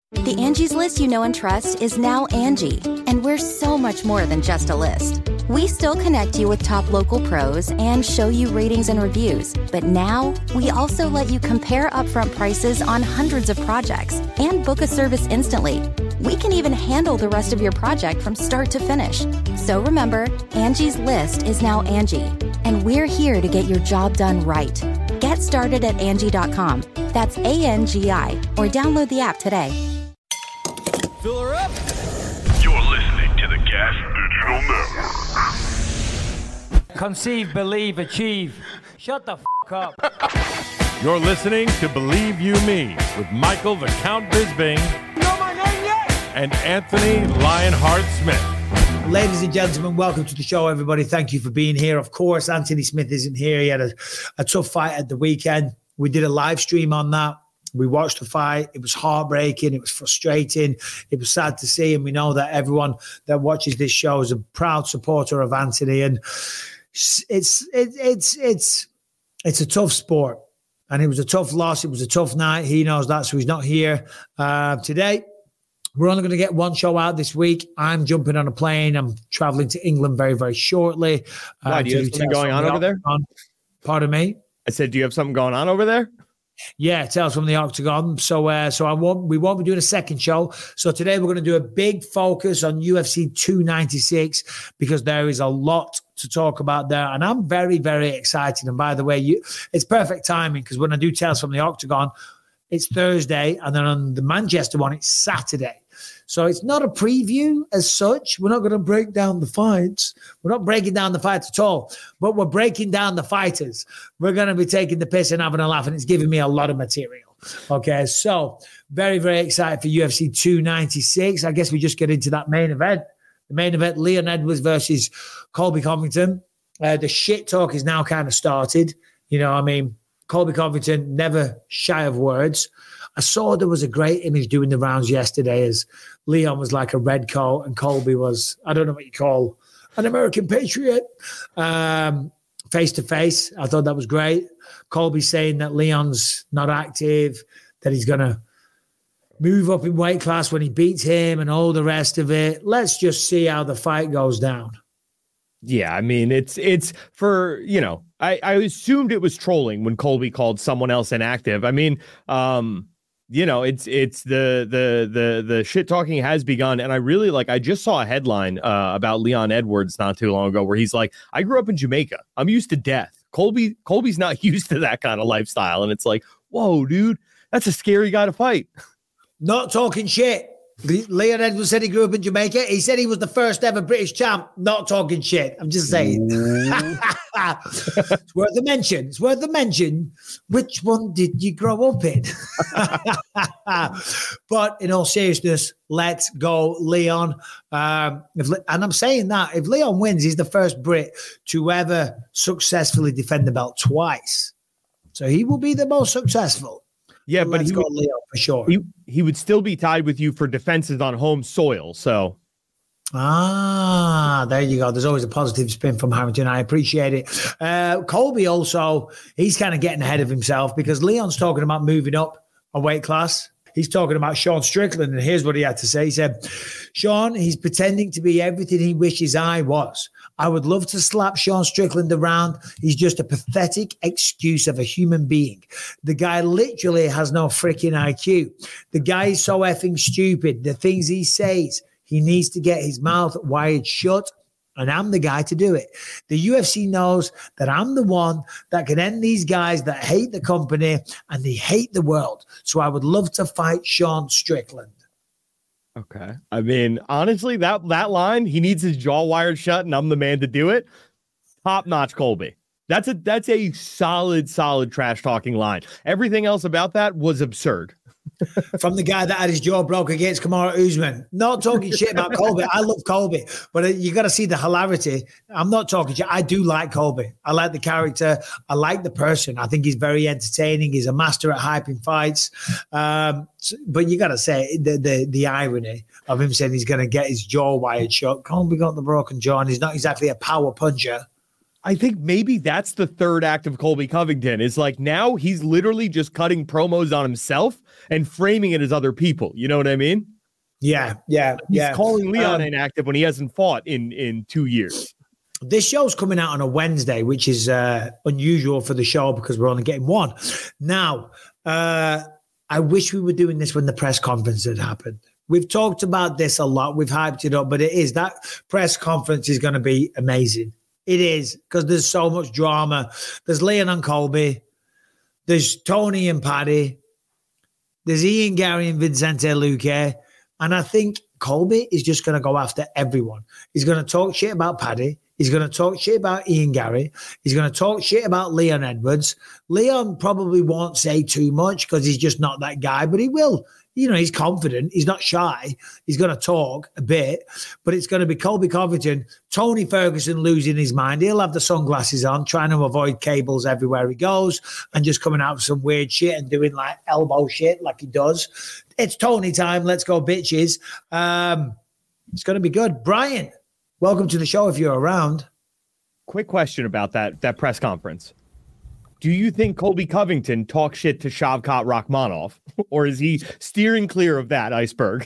The Angie's List you know and trust is now Angie, and we're so much more than just a list. We still connect you with top local pros and show you ratings and reviews, but now we also let you compare upfront prices on hundreds of projects and book a service instantly. We can even handle the rest of your project from start to finish. So remember, Angie's List is now Angie, and we're here to get your job done right. Get started at Angie.com. That's ANGI, or download the app today. Fill her up. You're listening to the Gas Digital Network. Conceive, believe, achieve. Shut the f*** up. You're listening to Believe You Me with Michael the Count Bisping. You know my name yet? And Anthony Lionheart Smith. Ladies and gentlemen, welcome to the show, everybody. Thank you for being here. Of course, Anthony Smith isn't here. He had a tough fight at the weekend. We did a live stream on that. We watched the fight. It was heartbreaking. It was frustrating. It was sad to see. And we know that everyone that watches this show is a proud supporter of Anthony. And it's a tough sport. And it was a tough loss. It was a tough night. He knows that, so he's not here today. We're only going to get one show out this week. I'm jumping on a plane. I'm traveling to England very, very shortly. Why, do you have something going on over there? Pardon me? I said, do you have something going on over there? Yeah, Tales from the Octagon. So we won't be doing a second show. So today we're going to do a big focus on UFC 296 because there is a lot to talk about there. And I'm very, very excited. And by the way, it's perfect timing because when I do Tales from the Octagon, it's Thursday. And then on the Manchester one, it's Saturday. So it's not a preview as such. We're not going to break down the fights. We're not breaking down the fights at all, but we're breaking down the fighters. We're going to be taking the piss and having a laugh, and it's giving me a lot of material. Okay, so very, very excited for UFC 296. I guess we just get into that main event. The main event, Leon Edwards versus Colby Covington. The shit talk is now kind of started. You know, I mean, Colby Covington, never shy of words. I saw there was a great image doing the rounds yesterday as Leon was like a red coat and Colby was, I don't know what you call an American patriot, face to face. I thought that was great. Colby saying that Leon's not active, that he's going to move up in weight class when he beats him and all the rest of it. Let's just see how the fight goes down. Yeah, I mean, it's for, you know, I assumed it was trolling when Colby called someone else inactive. I mean, you know, it's the shit talking has begun. And I just saw a headline about Leon Edwards not too long ago where he's like, I grew up in Jamaica. I'm used to death. Colby's not used to that kind of lifestyle. And it's like, whoa, dude, that's a scary guy to fight. Not talking shit. Leon Edwards said he grew up in Jamaica. He said he was the first ever British champ. Not talking shit. I'm just saying. It's worth a mention. It's worth a mention. Which one did you grow up in? But in all seriousness, let's go, Leon. And I'm saying that if Leon wins, he's the first Brit to ever successfully defend the belt twice. So he will be the most successful. Yeah, but he got Leo for sure. He would still be tied with you for defenses on home soil. So, there you go. There's always a positive spin from Harrington. I appreciate it. Colby also, he's kind of getting ahead of himself because Leon's talking about moving up a weight class. He's talking about Sean Strickland, and here's what he had to say. He said, Sean, he's pretending to be everything he wishes I was. I would love to slap Sean Strickland around. He's just a pathetic excuse of a human being. The guy literally has no freaking IQ. The guy is so effing stupid. The things he says, he needs to get his mouth wired shut. And I'm the guy to do it. The UFC knows that I'm the one that can end these guys that hate the company and they hate the world. So I would love to fight Sean Strickland. Okay. I mean, honestly, that line, he needs his jaw wired shut and I'm the man to do it. Top notch Colby. That's a solid trash talking line. Everything else about that was absurd. From the guy that had his jaw broke against Kamaru Usman. Not talking shit about Colby. I love Colby, but you got to see the hilarity. I'm not talking shit. I do like Colby. I like the character. I like the person. I think he's very entertaining. He's a master at hyping fights. But you got to say the irony of him saying he's going to get his jaw wired shut. Colby got the broken jaw, and he's not exactly a power puncher. I think maybe that's the third act of Colby Covington is like now he's literally just cutting promos on himself and framing it as other people. You know what I mean? Yeah. He's calling Leon inactive when he hasn't fought in 2 years. This show's coming out on a Wednesday, which is unusual for the show because we're only getting one. Now, I wish we were doing this when the press conference had happened. We've talked about this a lot. We've hyped it up, but it is that press conference is going to be amazing. It is because there's so much drama. There's Leon and Colby. There's Tony and Paddy. There's Ian Gary and Vicente Luque. And I think Colby is just going to go after everyone. He's going to talk shit about Paddy. He's going to talk shit about Ian Gary. He's going to talk shit about Leon Edwards. Leon probably won't say too much because he's just not that guy, but he will. You know, he's confident. He's not shy. He's going to talk a bit, but it's going to be Colby Covington, Tony Ferguson losing his mind. He'll have the sunglasses on, trying to avoid cables everywhere he goes and just coming out with some weird shit and doing like elbow shit like he does. It's Tony time. Let's go, bitches. It's going to be good. Brian, welcome to the show if you're around. Quick question about that press conference. Do you think Colby Covington talks shit to Shavkat Rakhmonov, or is he steering clear of that iceberg?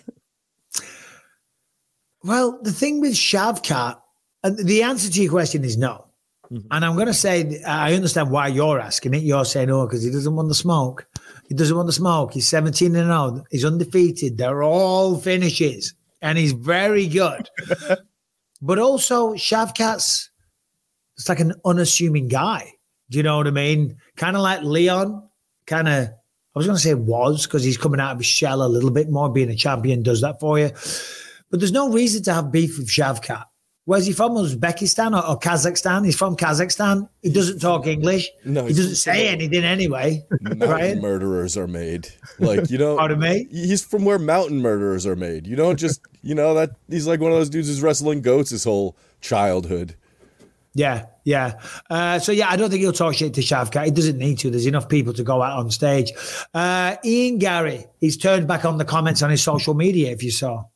Well, the thing with Shavkat, the answer to your question is no. Mm-hmm. And I'm going to say, I understand why you're asking it. You're saying, oh, because he doesn't want the smoke. He doesn't want the smoke. He's 17-0. He's undefeated. They're all finishes. And he's very good. But also, Shavkat's, it's like an unassuming guy. Do you know what I mean? Kind of like Leon, I was going to say was, because he's coming out of his shell a little bit more. Being a champion does that for you. But there's no reason to have beef with Shavkat. Where's he from? Uzbekistan or Kazakhstan? He's from Kazakhstan. He doesn't talk English. No, he doesn't say anything anyway. Mountain murderers are made. Like, you know, pardon me? He's from where mountain murderers are made. You don't just, you know, that he's like one of those dudes who's wrestling goats his whole childhood. Yeah. So, I don't think he'll talk shit to Shavkat. He doesn't need to. There's enough people to go out on stage. Ian Gary, he's turned back on the comments on his social media, if you saw.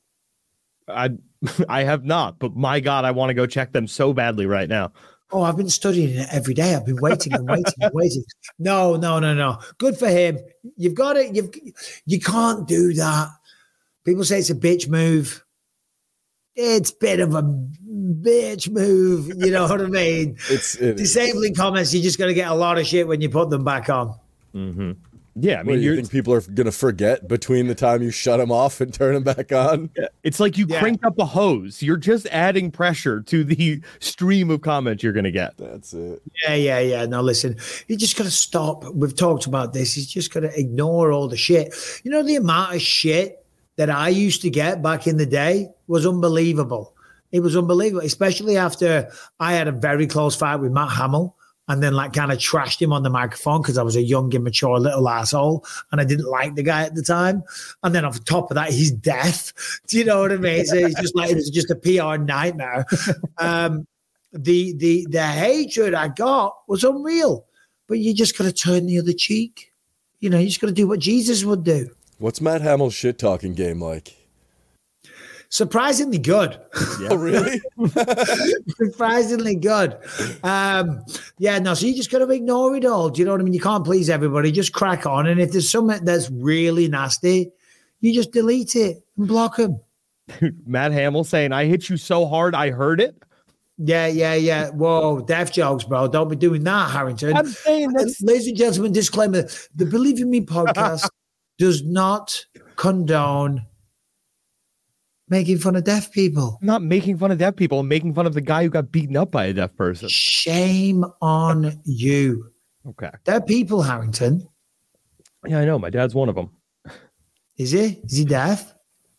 I have not, but my God, I want to go check them so badly right now. Oh, I've been studying it every day. I've been waiting and waiting. No. Good for him. You've got it. You can't do that. People say it's a bitch move. It's a bit of a bitch move. You know what I mean? It's disabling comments. You're just going to get a lot of shit when you put them back on. Mm-hmm. Yeah, I mean, you think people are going to forget between the time you shut them off and turn them back on? It's like you cranked up a hose. You're just adding pressure to the stream of comments you're going to get. That's it. Yeah. No, listen, you just got to stop. We've talked about this. You just got to ignore all the shit. You know, the amount of shit that I used to get back in the day was unbelievable. It was unbelievable, especially after I had a very close fight with Matt Hamill. And then like kind of trashed him on the microphone because I was a young, immature little asshole and I didn't like the guy at the time. And then on top of that, he's deaf. Do you know what I mean? So it's just like, it was just a PR nightmare. The hatred I got was unreal, but you just got to turn the other cheek. You know, you just got to do what Jesus would do. What's Matt Hamill's shit talking game like? Surprisingly good. Oh, really? Surprisingly good. So you just got to ignore it all. Do you know what I mean? You can't please everybody. Just crack on. And if there's something that's really nasty, you just delete it and block them. Matt Hamill saying, I hit you so hard, I heard it. Yeah. Whoa, deaf jokes, bro. Don't be doing that, Harrington. I'm saying that. Ladies and gentlemen, disclaimer. The Believe in Me podcast does not condone making fun of deaf people. I'm not making fun of deaf people. I'm making fun of the guy who got beaten up by a deaf person. Shame on you. Okay. They're people, Harrington. Yeah, I know. My dad's one of them. Is he? Is he deaf?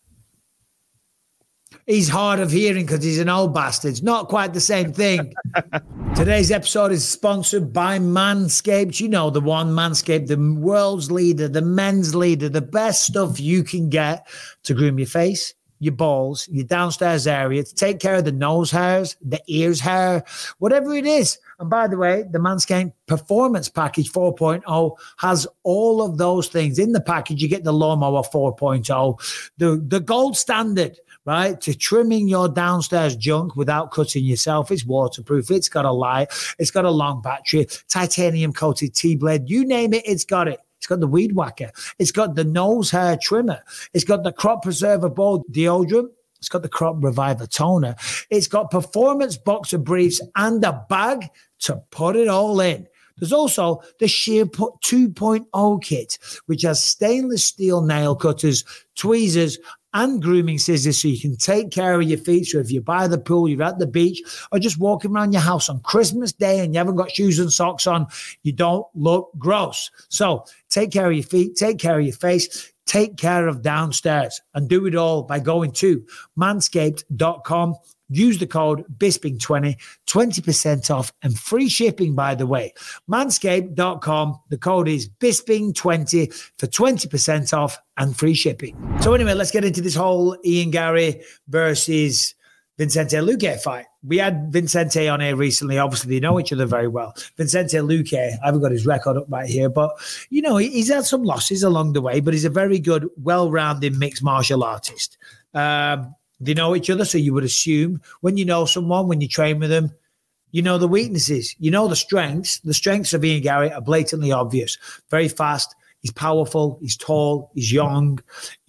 He's hard of hearing because he's an old bastard. It's not quite the same thing. Today's episode is sponsored by Manscaped. You know the one, Manscaped, the world's leader, the men's leader, the best stuff you can get to groom your face, your balls, your downstairs area, to take care of the nose hairs, the ears hair, whatever it is. And by the way, the Manscaped Performance Package 4.0 has all of those things. In the package, you get the Lawnmower 4.0, the gold standard, right, to trimming your downstairs junk without cutting yourself. It's waterproof. It's got a light. It's got a long battery, titanium-coated T-blade. You name it, it's got it. It's got the weed whacker. It's got the nose hair trimmer. It's got the crop preserver ball deodorant. It's got the crop reviver toner. It's got performance boxer briefs and a bag to put it all in. There's also the Sheer 2.0 kit, which has stainless steel nail cutters, tweezers, and grooming scissors so you can take care of your feet. So if you're by the pool, you're at the beach, or just walking around your house on Christmas Day and you haven't got shoes and socks on, you don't look gross. So take care of your feet, take care of your face, take care of downstairs, and do it all by going to manscaped.com. Use the code BISPING20, 20% off and free shipping, by the way. Manscaped.com. The code is BISPING20 for 20% off and free shipping. So anyway, let's get into this whole Ian Garry versus Vicente Luque fight. We had Vicente on here recently. Obviously, they know each other very well. Vicente Luque, I haven't got his record up right here, but, you know, he's had some losses along the way, but he's a very good, well-rounded mixed martial artist. They know each other, so you would assume when you know someone, when you train with them, you know the weaknesses, you know the strengths. The strengths of Ian Garry are blatantly obvious. Very fast, he's powerful, he's tall, he's young.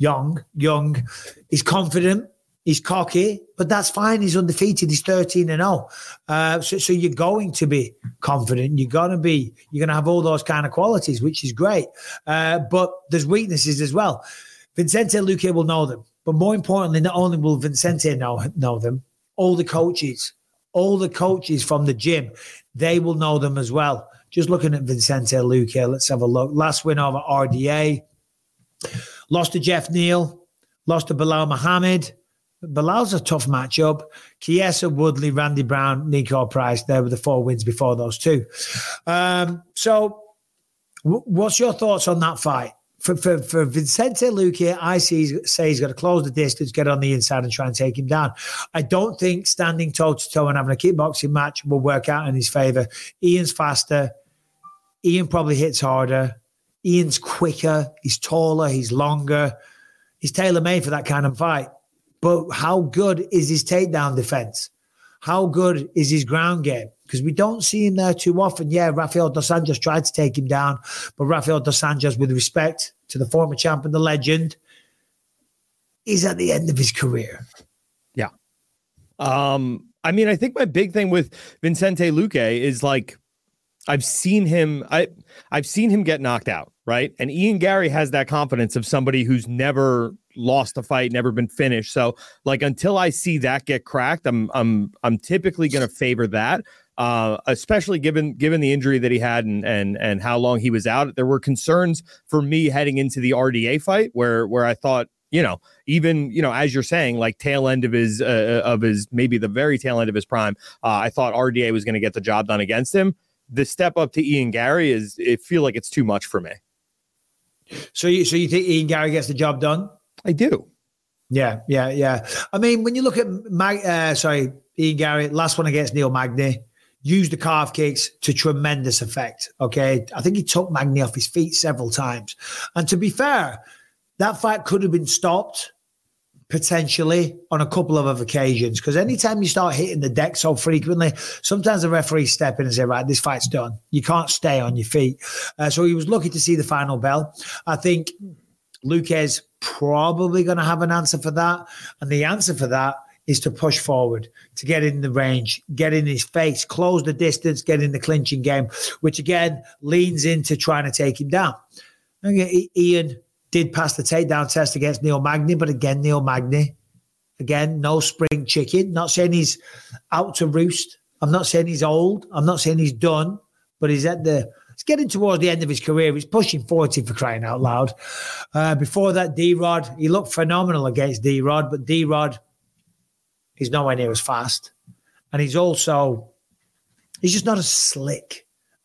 He's confident, he's cocky, but that's fine. He's undefeated. He's 13-0. So you're going to be confident. You're going to have all those kind of qualities, which is great. But there's weaknesses as well. Vicente Luque will know them. But more importantly, not only will Vicente know them, all the coaches from the gym, they will know them as well. Just looking at Vicente Luque, let's have a look. Last win over RDA. Lost to Jeff Neal. Lost to Bilal Muhammad. Bilal's a tough matchup. Chiesa, Woodley, Randy Brown, Nico Price. There were the 4 wins before those two. So what's your thoughts on that fight? For Vicente Luque, I say he's got to close the distance, get on the inside and try and take him down. I don't think standing toe-to-toe and having a kickboxing match will work out in his favour. Ian's faster. Ian probably hits harder. Ian's quicker. He's taller. He's longer. He's tailor-made for that kind of fight. But how good is his takedown defense? How good is his ground game? Because we don't see him there too often. Yeah, Rafael Dos Anjos tried to take him down, but Rafael Dos Anjos, with respect to the former champ and the legend, is at the end of his career. Yeah. I mean, I think my big thing with Vicente Luque is, like, I've seen him get knocked out, right? And Ian Garry has that confidence of somebody who's never lost a fight, never been finished. So, like, until I see that get cracked, I'm typically going to favor that. Especially given the injury that he had and how long he was out. There were concerns for me heading into the RDA fight where I thought, even, as you're saying, like tail end of his maybe the very tail end of his prime, I thought RDA was going to get the job done against him. The step up to Ian Garry it feel like it's too much for me. So you think Ian Garry gets the job done? I do. Yeah. I mean, when you look at Ian Garry, last one against Neil Magny, used the calf kicks to tremendous effect, okay? I think he took Magny off his feet several times. And to be fair, that fight could have been stopped potentially on a couple of occasions, because anytime you start hitting the deck so frequently, sometimes the referees step in and say, right, this fight's done. You can't stay on your feet. So he was lucky to see the final bell. I think Luque's probably going to have an answer for that. And the answer for that is to push forward, to get in the range, get in his face, close the distance, get in the clinching game, which again leans into trying to take him down. Ian did pass the takedown test against Neil Magny, but again, Neil Magny, no spring chicken. Not saying he's out to roost. I'm not saying he's old. I'm not saying he's done, but he's getting towards the end of his career. He's pushing 40 for crying out loud. Before that, D-Rod, he looked phenomenal against D-Rod, but D-Rod, he's nowhere near as fast. And he's just not as slick.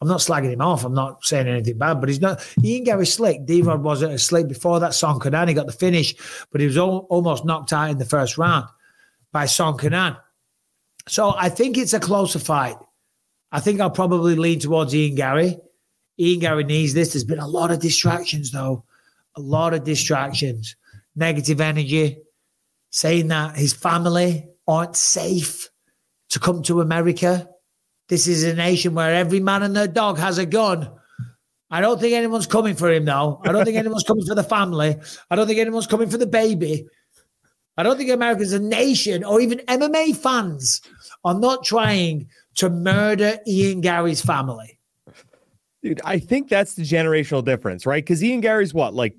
I'm not slagging him off. I'm not saying anything bad, but he's not. Ian Gary's slick. D-Rod wasn't as slick before that. Song Kanan, he got the finish, but he was almost knocked out in the first round by Song Kanan. So I think it's a closer fight. I think I'll probably lean towards Ian Gary. Ian Gary needs this. There's been a lot of distractions, though. A lot of distractions. Negative energy. Saying that his family aren't safe to come to America. This is a nation where every man and their dog has a gun. I don't think anyone's coming for him, though. I don't think anyone's coming for the family. I don't think anyone's coming for the baby. I don't think America's a nation, or even MMA fans are not trying to murder Ian Gary's family. Dude, I think that's the generational difference, right? Because Ian Gary's what, like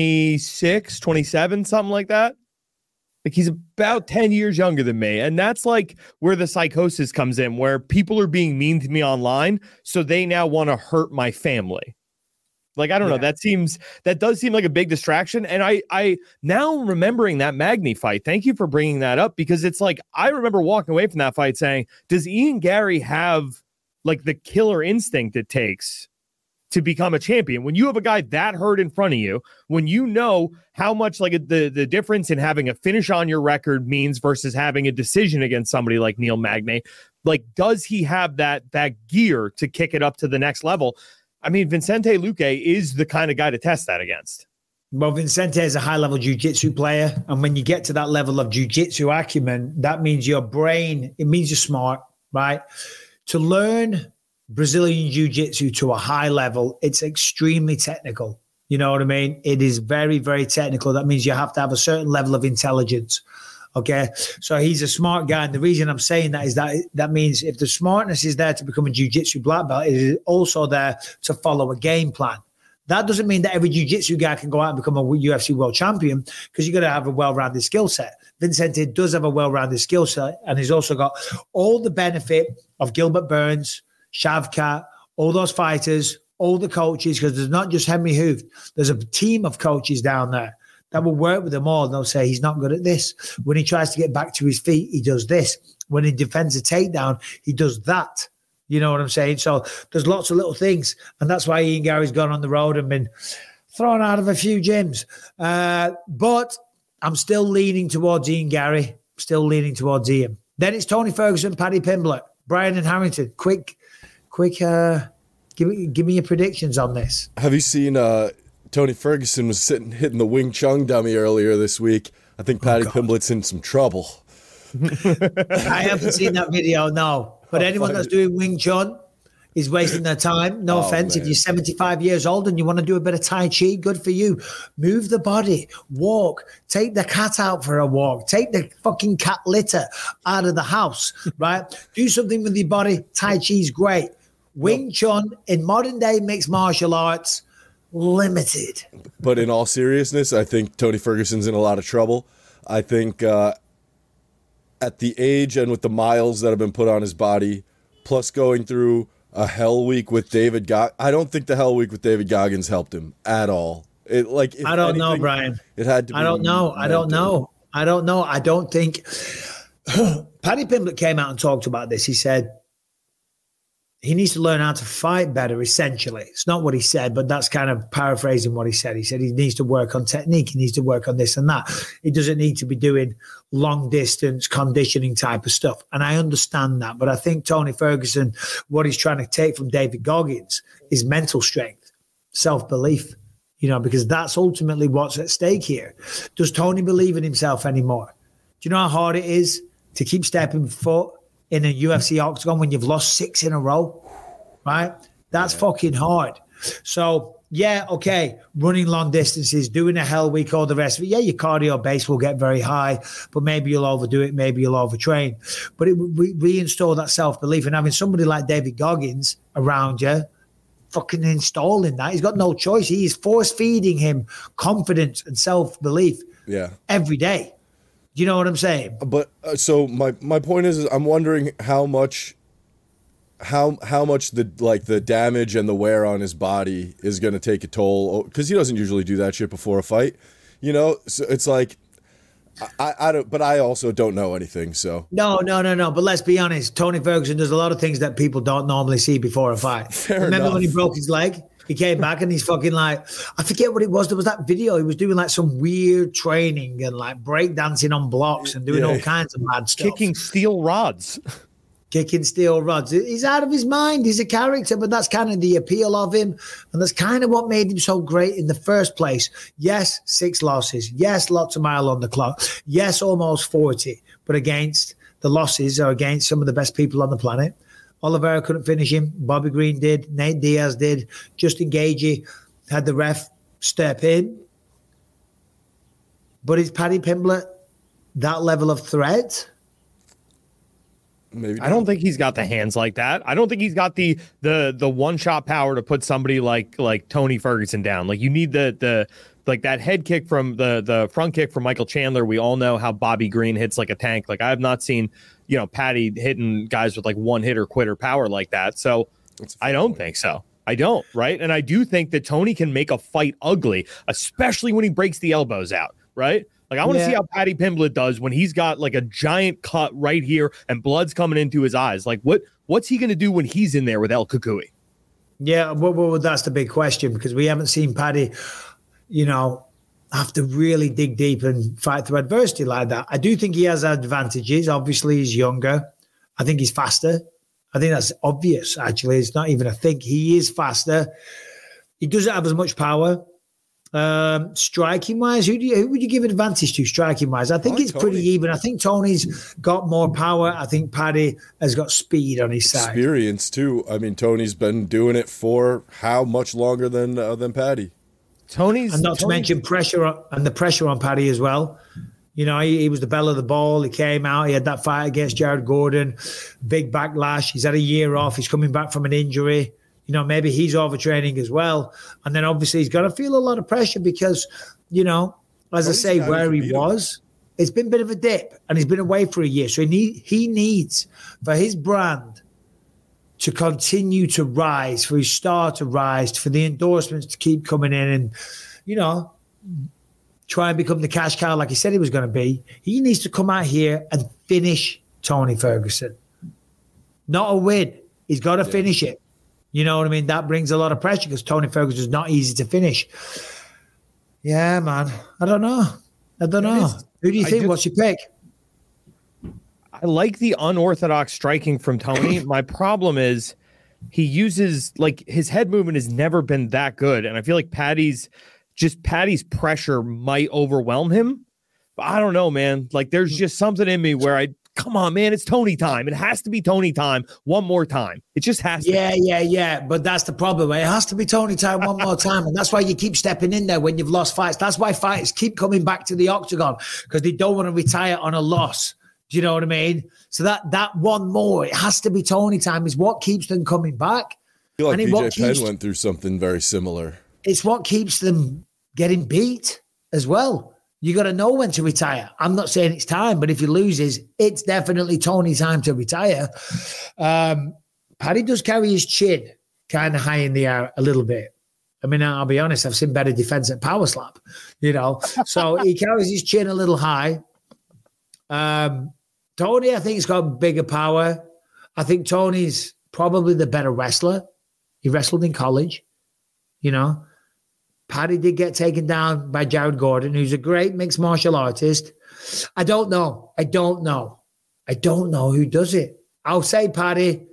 26, 27, something like that? Like he's about 10 years younger than me. And that's like where the psychosis comes in, where people are being mean to me online. So they now want to hurt my family. Like, I don't know. That does seem like a big distraction. And I now remembering that Magny fight. Thank you for bringing that up, because it's like, I remember walking away from that fight saying, does Ian Gary have like the killer instinct it takes to become a champion? When you have a guy that hurt in front of you, when you know how much like the difference in having a finish on your record means versus having a decision against somebody like Neil Magny, like, does he have that gear to kick it up to the next level? I mean, Vicente Luque is the kind of guy to test that against. Well, Vicente is a high-level jiu-jitsu player. And when you get to that level of jiu-jitsu acumen, that means your brain, it means you're smart, right? To learn Brazilian jiu-jitsu to a high level, it's extremely technical. You know what I mean? It is very, very technical. That means you have to have a certain level of intelligence. Okay. So he's a smart guy. And the reason I'm saying that is that means if the smartness is there to become a jiu-jitsu black belt, it is also there to follow a game plan. That doesn't mean that every jiu-jitsu guy can go out and become a UFC world champion, because you've got to have a well-rounded skill set. Vicente does have a well-rounded skill set, and he's also got all the benefit of Gilbert Burns, Shavkat, all those fighters, all the coaches, because there's not just Henry Hooft. There's a team of coaches down there that will work with them all. And they'll say, he's not good at this. When he tries to get back to his feet, he does this. When he defends a takedown, he does that. You know what I'm saying? So there's lots of little things. And that's why Ian Gary's gone on the road and been thrown out of a few gyms. But I'm still leaning towards Ian Gary. Still leaning towards Ian. Then it's Tony Ferguson, Paddy Pimblett, Brian and Harrington. Quick, give me your predictions on this. Have you seen Tony Ferguson was hitting the Wing Chun dummy earlier this week? I think Paddy Pimblett's in some trouble. I haven't seen that video, no. But anyone that's doing Wing Chun is wasting their time. No offense. Man. If you're 75 years old and you want to do a bit of Tai Chi, good for you. Move the body, walk, take the cat out for a walk, take the fucking cat litter out of the house, right? Do something with your body. Tai Chi is great. Wing Chun in modern day mixed martial arts, limited. But in all seriousness, I think Tony Ferguson's in a lot of trouble. I think at the age and with the miles that have been put on his body, plus going through a hell week with David Goggins, I don't think the hell week with David Goggins helped him at all. I don't know, Brian. It had to be. I don't know. I don't think Paddy Pimblett came out and talked about this. He said he needs to learn how to fight better, essentially. It's not what he said, but that's kind of paraphrasing what he said. He said he needs to work on technique. He needs to work on this and that. He doesn't need to be doing long distance conditioning type of stuff. And I understand that. But I think Tony Ferguson, what he's trying to take from David Goggins is mental strength, self-belief, because that's ultimately what's at stake here. Does Tony believe in himself anymore? Do you know how hard it is to keep stepping foot in a UFC octagon when you've lost 6 in a row, right? That's fucking hard. So, yeah, okay, running long distances, doing a hell week, all the rest of it. Yeah, your cardio base will get very high, but maybe you'll overdo it, maybe you'll overtrain. But it reinstall that self-belief, and having somebody like David Goggins around you, fucking installing that. He's got no choice. He is force-feeding him confidence and self-belief every day. You know what I'm saying? But so my point is I'm wondering how much the damage and the wear on his body is going to take a toll, because he doesn't usually do that shit before a fight. So it's like I don't, but I also don't know anything. So No. But let's be honest. Tony Ferguson does a lot of things that people don't normally see before a fight. Remember when he broke his leg? He came back and he's fucking like, I forget what it was. There was that video. He was doing like some weird training and like breakdancing on blocks and doing all kinds of mad stuff. Kicking steel rods. Kicking steel rods. He's out of his mind. He's a character, but that's kind of the appeal of him. And that's kind of what made him so great in the first place. Yes, 6 losses. Yes, lots of mile on the clock. Yes, almost 40. But against the losses are against some of the best people on the planet. Oliveira couldn't finish him. Bobby Green did. Nate Diaz did. Justin Gaethje had the ref step in. But is Paddy Pimblett that level of threat? maybe I don't think he's got the hands like that. I don't think he's got the one-shot power to put somebody like Tony Ferguson down. Like you need the like that head kick from the front kick from Michael Chandler. We all know how Bobby Green hits like a tank. Like I have not seen, Paddy hitting guys with like one hitter quitter power like that. So I don't think so. I don't. Right. And I do think that Tony can make a fight ugly, especially when he breaks the elbows out. Right. Like I want to see how Paddy Pimblett does when he's got like a giant cut right here and blood's coming into his eyes. Like what's he going to do when he's in there with El Kukui? Yeah. Well, that's the big question because we haven't seen Paddy, have to really dig deep and fight through adversity like that. I do think he has advantages. Obviously, he's younger. I think he's faster. I think that's obvious, actually. It's not even a think. He is faster. He doesn't have as much power. Striking-wise, who would you give advantage to striking-wise? I think it's Tony. pretty even. I think Tony's got more power. I think Paddy has got speed on his side. Experience, too. I mean, Tony's been doing it for how much longer than Paddy? And not to mention pressure on Paddy as well. He was the belle of the ball. He came out. He had that fight against Jared Gordon. Big backlash. He's had a year off. He's coming back from an injury. Maybe he's overtraining as well. And then obviously he's got to feel a lot of pressure because, as I say, where he was, it's been a bit of a dip and he's been away for a year. So he needs for his brand to continue to rise, for his star to rise, for the endorsements to keep coming in and, try and become the cash cow like he said he was going to be. He needs to come out here and finish Tony Ferguson. Not a win. He's got to finish it. You know what I mean? That brings a lot of pressure because Tony Ferguson is not easy to finish. Yeah, man. I don't know. Who do you think? What's your pick? I like the unorthodox striking from Tony. My problem is he uses his head movement has never been that good. And I feel like Paddy's pressure might overwhelm him. But I don't know, man. Like there's just something in me where come on, man, it's Tony time. It has to be Tony time one more time. It just has to. Yeah. But that's the problem. It has to be Tony time one more time. And that's why you keep stepping in there when you've lost fights. That's why fighters keep coming back to the octagon because they don't want to retire on a loss. Do you know what I mean? So that one more, it has to be Tony time is what keeps them coming back. I feel like BJ Penn went through something very similar. It's what keeps them getting beat as well. You got to know when to retire. I'm not saying it's time, but if he loses, it's definitely Tony's time to retire. Paddy does carry his chin kind of high in the air a little bit. I mean, I'll be honest, I've seen better defense at Power Slap, So he carries his chin a little high. Tony, I think, has got bigger power. I think Tony's probably the better wrestler. He wrestled in college, Paddy did get taken down by Jared Gordon, who's a great mixed martial artist. I don't know who does it. I'll say Paddy,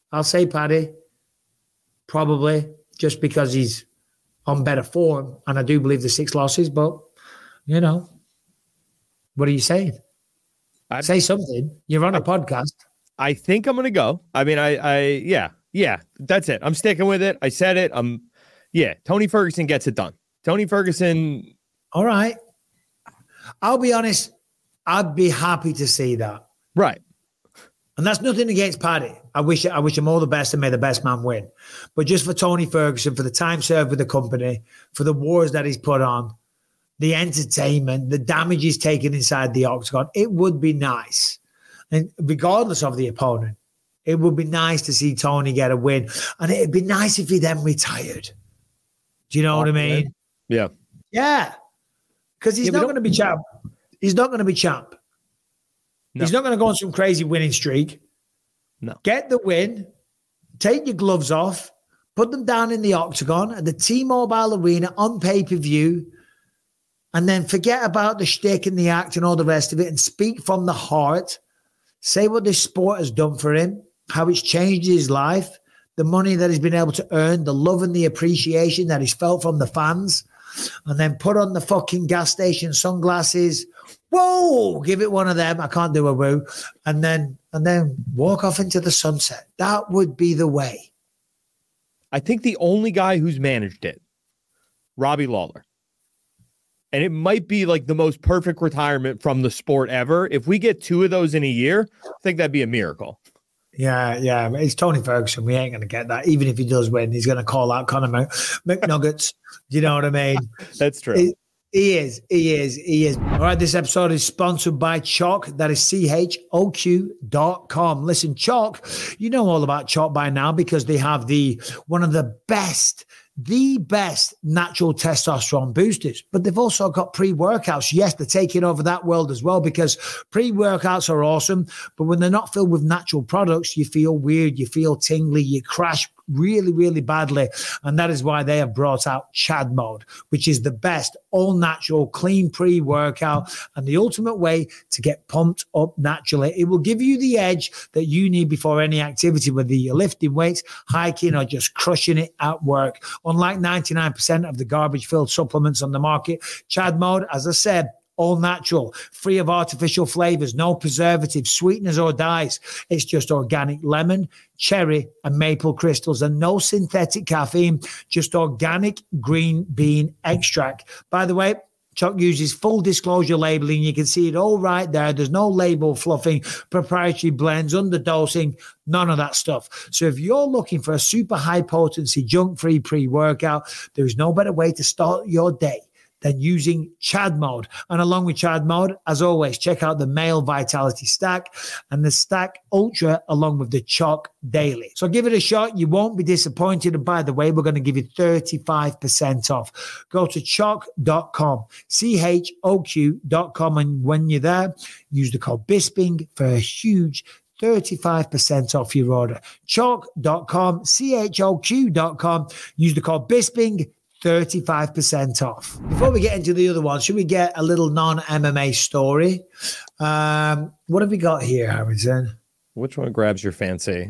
probably, just because he's on better form. And I do believe the 6 losses, but, what are you saying? Say something. You're on a podcast. I think I'm going to go. I mean, yeah, that's it. I'm sticking with it. I said it. Tony Ferguson gets it done. Tony Ferguson. All right. I'll be honest. I'd be happy to see that. Right. And that's nothing against Paddy. I wish him all the best and may the best man win. But just for Tony Ferguson, for the time served with the company, for the wars that he's put on, the entertainment, the damage he's taken inside the octagon, it would be nice. And regardless of the opponent, it would be nice to see Tony get a win. And it'd be nice if he then retired. Do you know what I mean? Yeah. Yeah. Because he's not going to be champ. He's not going to be champ. No. He's not going to go on some crazy winning streak. No. Get the win, take your gloves off, put them down in the octagon at the T-Mobile Arena on pay-per-view, and then forget about the shtick and the act and all the rest of it and speak from the heart. Say what this sport has done for him, how it's changed his life, the money that he's been able to earn, the love and the appreciation that he's felt from the fans, and then put on the fucking gas station sunglasses. Whoa, give it one of them. I can't do a woo. And then walk off into the sunset. That would be the way. I think the only guy who's managed it, Robbie Lawler. And it might be like the most perfect retirement from the sport ever. If we get 2 of those in a year, I think that'd be a miracle. Yeah. It's Tony Ferguson. We ain't going to get that. Even if he does win, he's going to call out Conor McNuggets. Do you know what I mean? That's true. He is. All right, this episode is sponsored by Choq. That is CHOQ.com. Listen, Choq, you know all about Choq by now because they have one of the best natural testosterone boosters, but they've also got pre-workouts. Yes, they're taking over that world as well because pre-workouts are awesome, but when they're not filled with natural products, you feel weird, you feel tingly, you crash really, really badly. And that is why they have brought out Chad Mode, which is the best all-natural, clean pre-workout and the ultimate way to get pumped up naturally. It will give you the edge that you need before any activity, whether you're lifting weights, hiking, or just crushing it at work. Unlike 99% of the garbage-filled supplements on the market, Chad Mode, as I said, all natural, free of artificial flavors, no preservatives, sweeteners, or dyes. It's just organic lemon, cherry, and maple crystals, and no synthetic caffeine, just organic green bean extract. By the way, Choq uses full disclosure labeling. You can see it all right there. There's no label fluffing, proprietary blends, underdosing, none of that stuff. So if you're looking for a super high potency, junk-free pre-workout, there is no better way to start your day than using Chad Mode. And along with Chad Mode, as always, check out the Male Vitality Stack and the Stack Ultra along with the Choq Daily. So give it a shot. You won't be disappointed. And by the way, we're going to give you 35% off. Go to choq.com, CHOQ.com. And when you're there, use the code BISPING for a huge 35% off your order. Choq.com, CHOQ.com. Use the code BISPING, 35% off. Before we get into the other one, should we get a little non-MMA story? What have we got here, Harrison? Which one grabs your fancy?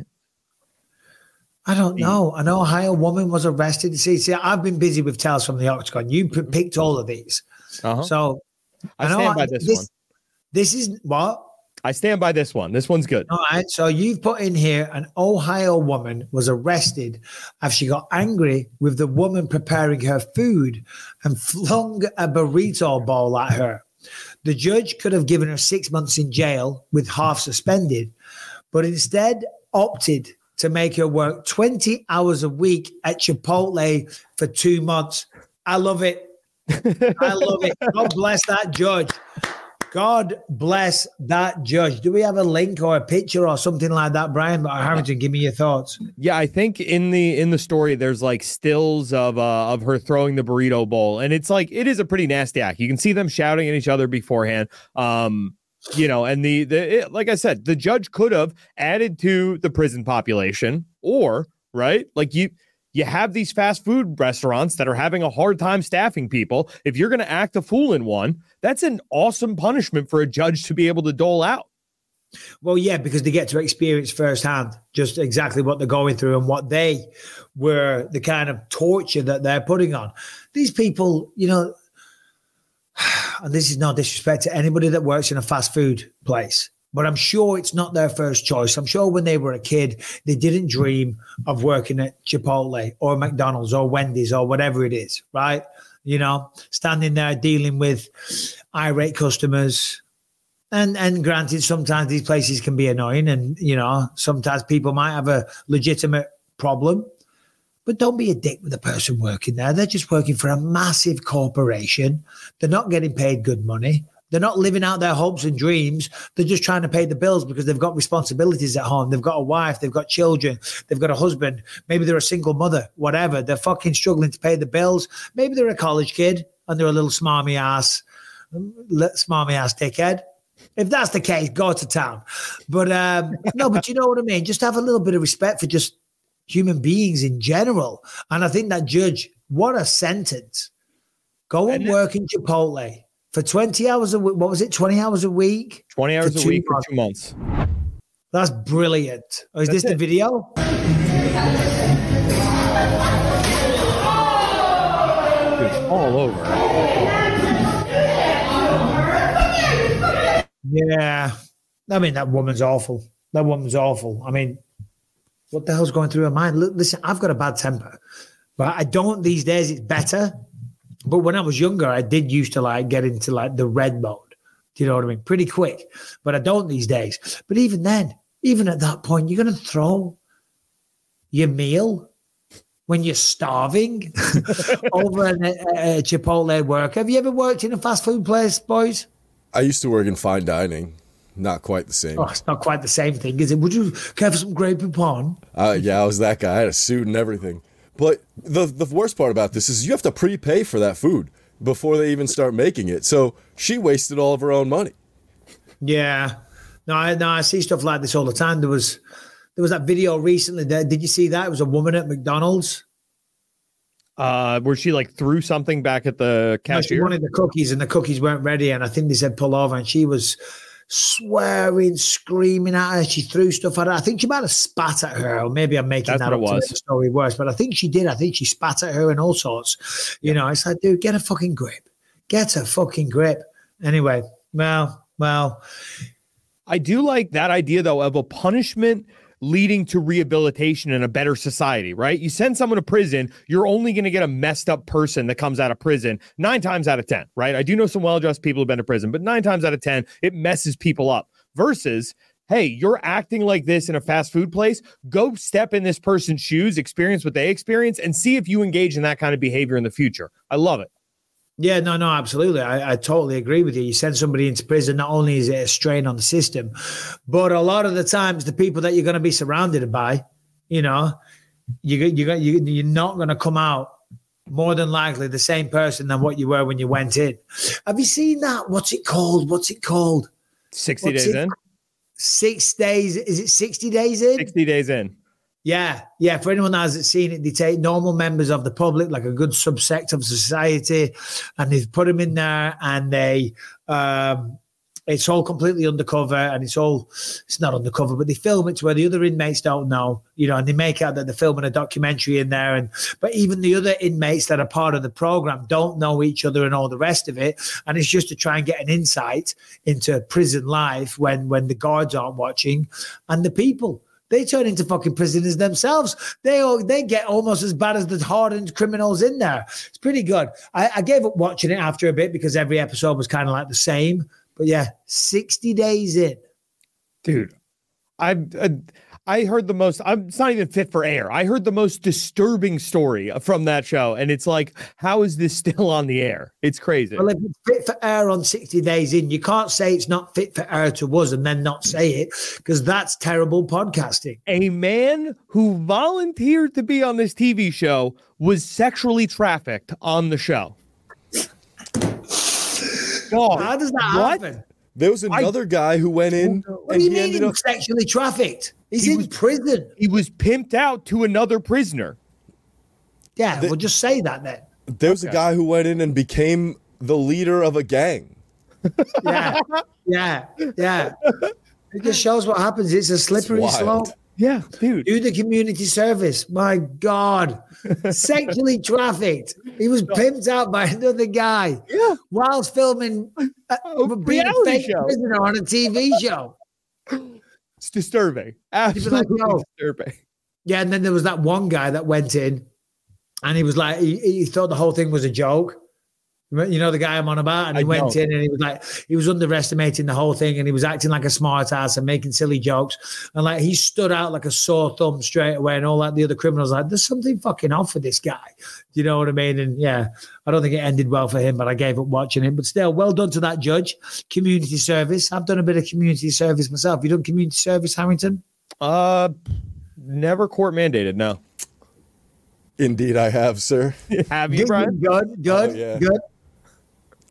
I don't know. An Ohio woman was arrested. See, I've been busy with Tales from the Octagon. You picked all of these. Uh-huh. So I stand by this one. This is what? I stand by this one. This one's good. All right. So you've put in here an Ohio woman was arrested after she got angry with the woman preparing her food and flung a burrito bowl at her. The judge could have given her 6 months in jail with half suspended, but instead opted to make her work 20 hours a week at Chipotle for 2 months. I love it. I love it. God bless that judge. God bless that judge. Do we have a link or a picture or something like that, Brian? Harrington, give me your thoughts. Yeah, I think in the story there's like stills of her throwing the burrito bowl, and it's like it is a pretty nasty act. You can see them shouting at each other beforehand. And like I said, the judge could have added to the prison population, or right, like you have these fast food restaurants that are having a hard time staffing people. If you're going to act a fool in one, that's an awesome punishment for a judge to be able to dole out. Well, yeah, because they get to experience firsthand just exactly what they're going through and what they were, the kind of torture that they're putting on. These people, and this is no disrespect to anybody that works in a fast food place, but I'm sure it's not their first choice. I'm sure when they were a kid, they didn't dream of working at Chipotle or McDonald's or Wendy's or whatever it is, right? Standing there dealing with irate customers. And granted, sometimes these places can be annoying and, sometimes people might have a legitimate problem. But don't be a dick with the person working there. They're just working for a massive corporation. They're not getting paid good money. They're not living out their hopes and dreams. They're just trying to pay the bills because they've got responsibilities at home. They've got a wife. They've got children. They've got a husband. Maybe they're a single mother, whatever. They're fucking struggling to pay the bills. Maybe they're a college kid and they're a little smarmy ass smarmy ass dickhead. If that's the case, go to town. But no, but you know what I mean? Just have a little bit of respect for just human beings in general. And I think that judge, what a sentence. Go and work in Chipotle for 20 hours a week. What was it? 20 hours a week? 20 hours a week for 2 months. That's brilliant. Oh, is this the video? It's all over. Yeah. I mean, that woman's awful. That woman's awful. I mean, what the hell's going through her mind? Look, listen, I've got a bad temper, but I don't these days. It's better. But when I was younger, I did used to like get into like the red mode. Do you know what I mean? Pretty quick. But I don't these days. But even then, even at that point, you're going to throw your meal when you're starving over a Chipotle work. Have you ever worked in a fast food place, boys? I used to work in fine dining. Not quite the same. Oh, it's not quite the same thing, is it? Would you care for some Grey Poupon? Yeah, I was that guy. I had a suit and everything. But the worst part about this is you have to prepay for that food before they even start making it. So she wasted all of her own money. Yeah. No, I see stuff like this all the time. There was that video recently. Did you see that? It was a woman at McDonald's. Where she like threw something back at the cashier? She wanted the cookies and the cookies weren't ready. And I think they said pull over, and she was swearing, screaming at her. She threw stuff at her. I think she might have spat at her, or maybe I'm making that up to make the story worse. But I think she did. I think she spat at her and all sorts. You know, it's like, dude, get a fucking grip. Get a fucking grip. Anyway, well. I do like that idea, though, of a punishment leading to rehabilitation in a better society, right? You send someone to prison, you're only going to get a messed up person that comes out of prison 9 times out of 10, right? I do know some well-dressed people who've been to prison, but 9 times out of 10, it messes people up versus, hey, you're acting like this in a fast food place. Go step in this person's shoes, experience what they experience, and see if you engage in that kind of behavior in the future. I love it. Yeah, no, absolutely. I totally agree with you. You send somebody into prison, not only is it a strain on the system, but a lot of the times the people that you're going to be surrounded by, you know, you're not going to come out more than likely the same person than what you were when you went in. Have you seen that? What's it called? 60 days in? 6 days. Is it 60 days in? 60 days in. Yeah. For anyone that hasn't seen it, they take normal members of the public, like a good subsect of society, and they put them in there, and they, it's all completely undercover, and it's not undercover, but they film it to where the other inmates don't know, you know, and they make out that they're filming a documentary in there, but even the other inmates that are part of the program don't know each other and all the rest of it, and it's just to try and get an insight into prison life when the guards aren't watching, and the people. They turn into fucking prisoners themselves. They get almost as bad as the hardened criminals in there. It's pretty good. I gave up watching it after a bit because every episode was kind of like the same. But yeah, 60 days in. Dude, I heard the most, it's not even fit for air. I heard the most disturbing story from that show. And it's like, how is this still on the air? It's crazy. Well, if it's fit for air on 60 days in, you can't say it's not fit for air to us and then not say it, because that's terrible podcasting. A man who volunteered to be on this TV show was sexually trafficked on the show. God, how does that happen? There was another guy who went in. What do you mean he was sexually trafficked? He was in prison. He was pimped out to another prisoner. Yeah, we'll just say that then. There was a guy who went in and became the leader of a gang. Yeah. It just shows what happens. It's a slippery slope. Yeah, dude. Do the community service. My God. Sexually trafficked. He was pimped out by another guy. Yeah. Whilst filming being a fake prisoner on a TV show. It's disturbing. Absolutely disturbing. Yeah, and then there was that one guy that went in and he was like, he thought the whole thing was a joke. You know the guy I'm on about? And he went in and he was like, he was underestimating the whole thing, and he was acting like a smart ass and making silly jokes. And like, he stood out like a sore thumb straight away, and all that. The other criminals like, there's something fucking off with this guy. Do you know what I mean? And yeah, I don't think it ended well for him, but I gave up watching it. But still, well done to that judge. Community service. I've done a bit of community service myself. You done community service, Harrington? Never court mandated, no. Indeed, I have, sir. Have you, Brian? Good. Oh, yeah. Good.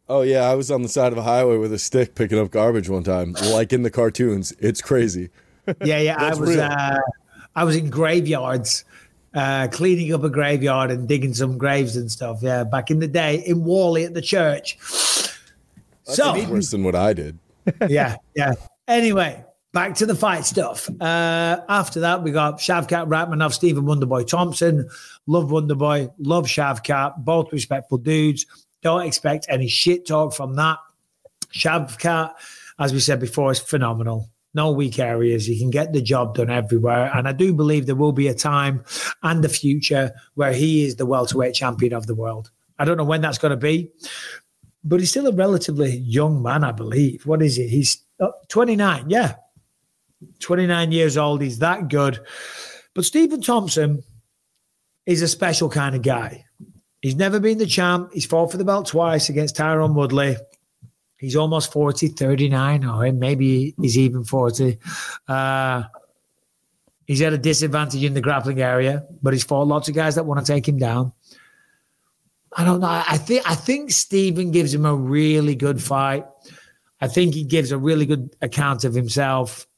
Oh, yeah, I was on the side of a highway with a stick picking up garbage one time, like in the cartoons. It's crazy. Yeah. That's I was in graveyards, cleaning up a graveyard and digging some graves and stuff. Yeah, back in the day in Whalley at the church. That's worse than what I did. Yeah. Anyway, back to the fight stuff. After that, we got Shavkat Rakhmonov, Stephen Wonderboy Thompson. Love Wonderboy, love Shavkat. Both respectful dudes. Don't expect any shit talk from that. Shavkat, as we said before, is phenomenal. No weak areas. He can get the job done everywhere. And I do believe there will be a time and a future where he is the welterweight champion of the world. I don't know when that's going to be, but he's still a relatively young man, I believe. What is it? He's 29. Yeah. 29 years old. He's that good. But Stephen Thompson is a special kind of guy. He's never been the champ. He's fought for the belt twice against Tyron Woodley. He's almost 40, 39, or maybe he's even 40. He's at a disadvantage in the grappling area, but he's fought lots of guys that want to take him down. I don't know. I think Stephen gives him a really good fight. I think he gives a really good account of himself.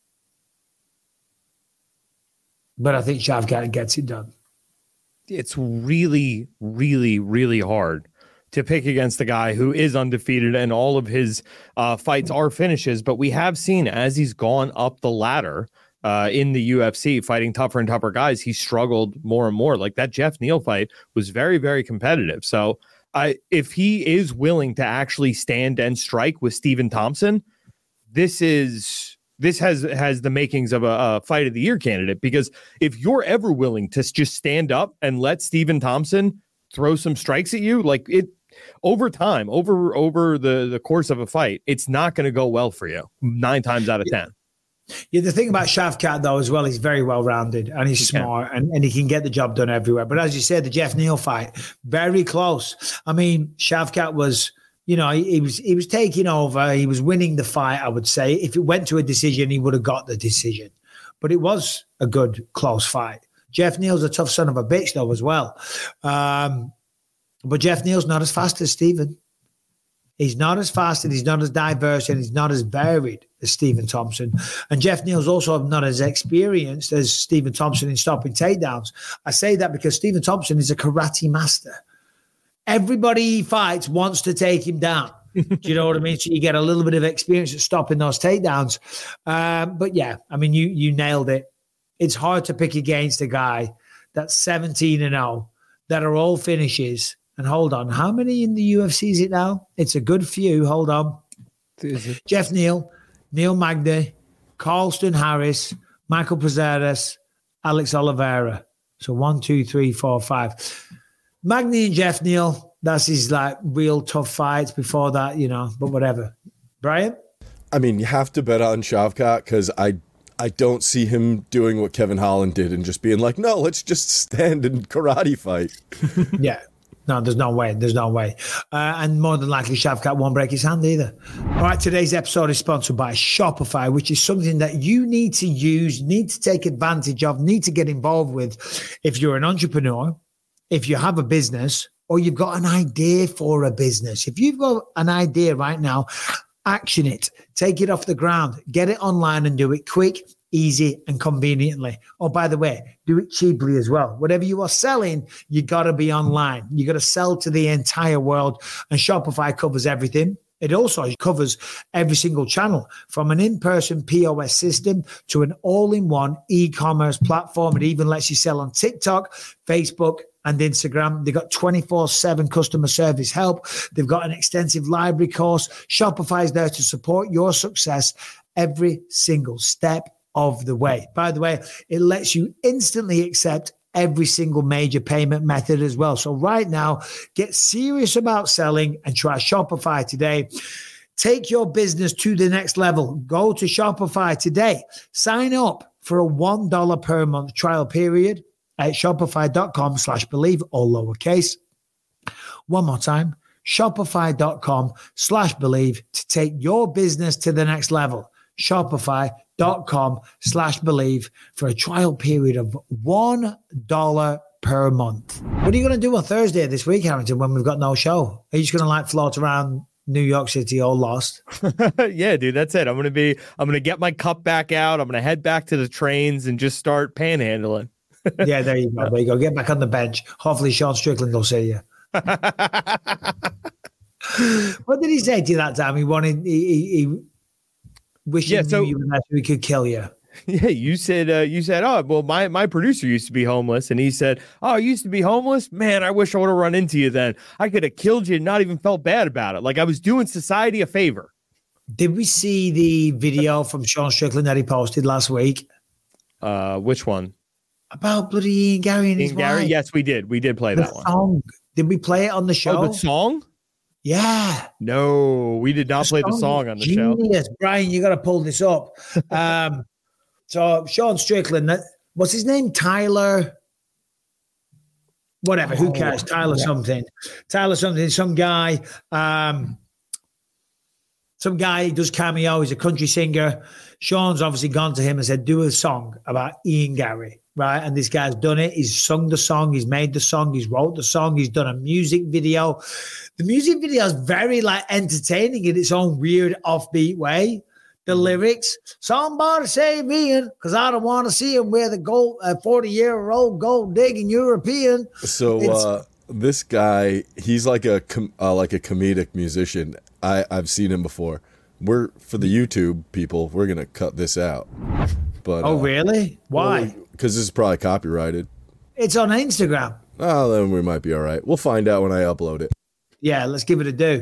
But I think Shavkat gets it done. It's really, really, really hard to pick against the guy who is undefeated and all of his fights are finishes. But we have seen as he's gone up the ladder in the UFC, fighting tougher and tougher guys, he struggled more and more. Like that Jeff Neal fight was very, very competitive. So if he is willing to actually stand and strike with Stephen Thompson, this has the makings of a fight of the year candidate, because if you're ever willing to just stand up and let Stephen Thompson throw some strikes at you, like it over time, over the course of a fight, it's not going to go well for you 9 times out of 10. Yeah, the thing about Shavkat, though, as well, he's very well-rounded and he's smart and he can get the job done everywhere. But as you said, the Jeff Neal fight, very close. I mean, Shavkat was... he was taking over. He was winning the fight, I would say. If it went to a decision, he would have got the decision. But it was a good, close fight. Jeff Neal's a tough son of a bitch, though, as well. But Jeff Neal's not as fast as Stephen. He's not as fast and he's not as diverse and he's not as varied as Stephen Thompson. And Jeff Neal's also not as experienced as Stephen Thompson in stopping takedowns. I say that because Stephen Thompson is a karate master. Everybody he fights wants to take him down. Do you know what I mean? So you get a little bit of experience at stopping those takedowns. But yeah, I mean, you nailed it. It's hard to pick against a guy that's 17-0 that are all finishes. And hold on, how many in the UFC is it now? It's a good few. Hold on. Jeff Neal, Neil Magny, Carlston Harris, Michael Prazeres, Alex Oliveira. So 1, 2, 3, 4, 5. Magny and Jeff Neal, that's his like real tough fights before that, but whatever. Brian? I mean, you have to bet on Shavkat because I don't see him doing what Kevin Holland did and just being like, no, let's just stand and karate fight. Yeah. No, there's no way. There's no way. And more than likely, Shavkat won't break his hand either. All right, today's episode is sponsored by Shopify, which is something that you need to use, need to take advantage of, need to get involved with if you're an entrepreneur, if you have a business, or you've got an idea for a business. If you've got an idea right now, action it. Take it off the ground. Get it online and do it quick, easy, and conveniently. Oh, by the way, do it cheaply as well. Whatever you are selling, you got to be online. You got to sell to the entire world, and Shopify covers everything. It also covers every single channel, from an in-person POS system to an all-in-one e-commerce platform. It even lets you sell on TikTok, Facebook, and Instagram. They've got 24/7 customer service help. They've got an extensive library course. Shopify is there to support your success every single step of the way. By the way, it lets you instantly accept every single major payment method as well. So right now, get serious about selling and try Shopify today. Take your business to the next level. Go to Shopify today. Sign up for a $1 per month trial period at shopify.com/believe, all lowercase. One more time, shopify.com/believe to take your business to the next level. Shopify.com/believe for a trial period of $1 per month. What are you going to do on Thursday this week, Harrington, when we've got no show? Are you just going to float around New York City all lost. Yeah, dude, that's it. I'm gonna get my cup back out. I'm gonna head back to the trains and just start panhandling. Yeah, there you go. There you go. Get back on the bench. Hopefully Sean Strickland will see you. What did he say to you that time? He wanted he wished you were there so he could kill you. Yeah, you said, oh, well, my producer used to be homeless, and he said, oh, you used to be homeless? Man, I wish I would have run into you then. I could have killed you and not even felt bad about it. Like I was doing society a favor. Did we see the video from Sean Strickland that he posted last week? Which one? About bloody Ian Gary and his wife. Yes, we did. We did play that one. Song. Did we play it on the show? Oh, the song? Yeah. No, we did not play the song on the show. Yes, Brian, you got to pull this up. So Sean Strickland, what's his name? Tyler. Whatever. Who cares? Tyler something. Some guy. Some guy does cameo. He's a country singer. Sean's obviously gone to him and said, do a song about Ian Gary, right? And this guy's done it. He's sung the song. He's made the song. He's wrote the song. He's done a music video. The music video is very entertaining in its own weird offbeat way. The lyrics, somebody save Ian, because I don't want to see him with a 40-year-old gold digging European. So this guy, he's like a comedic musician. I've seen him before. For the YouTube people, we're gonna cut this out. But really? Why? Because this is probably copyrighted. It's on Instagram. Oh, then we might be all right. We'll find out when I upload it. Yeah, let's give it a do.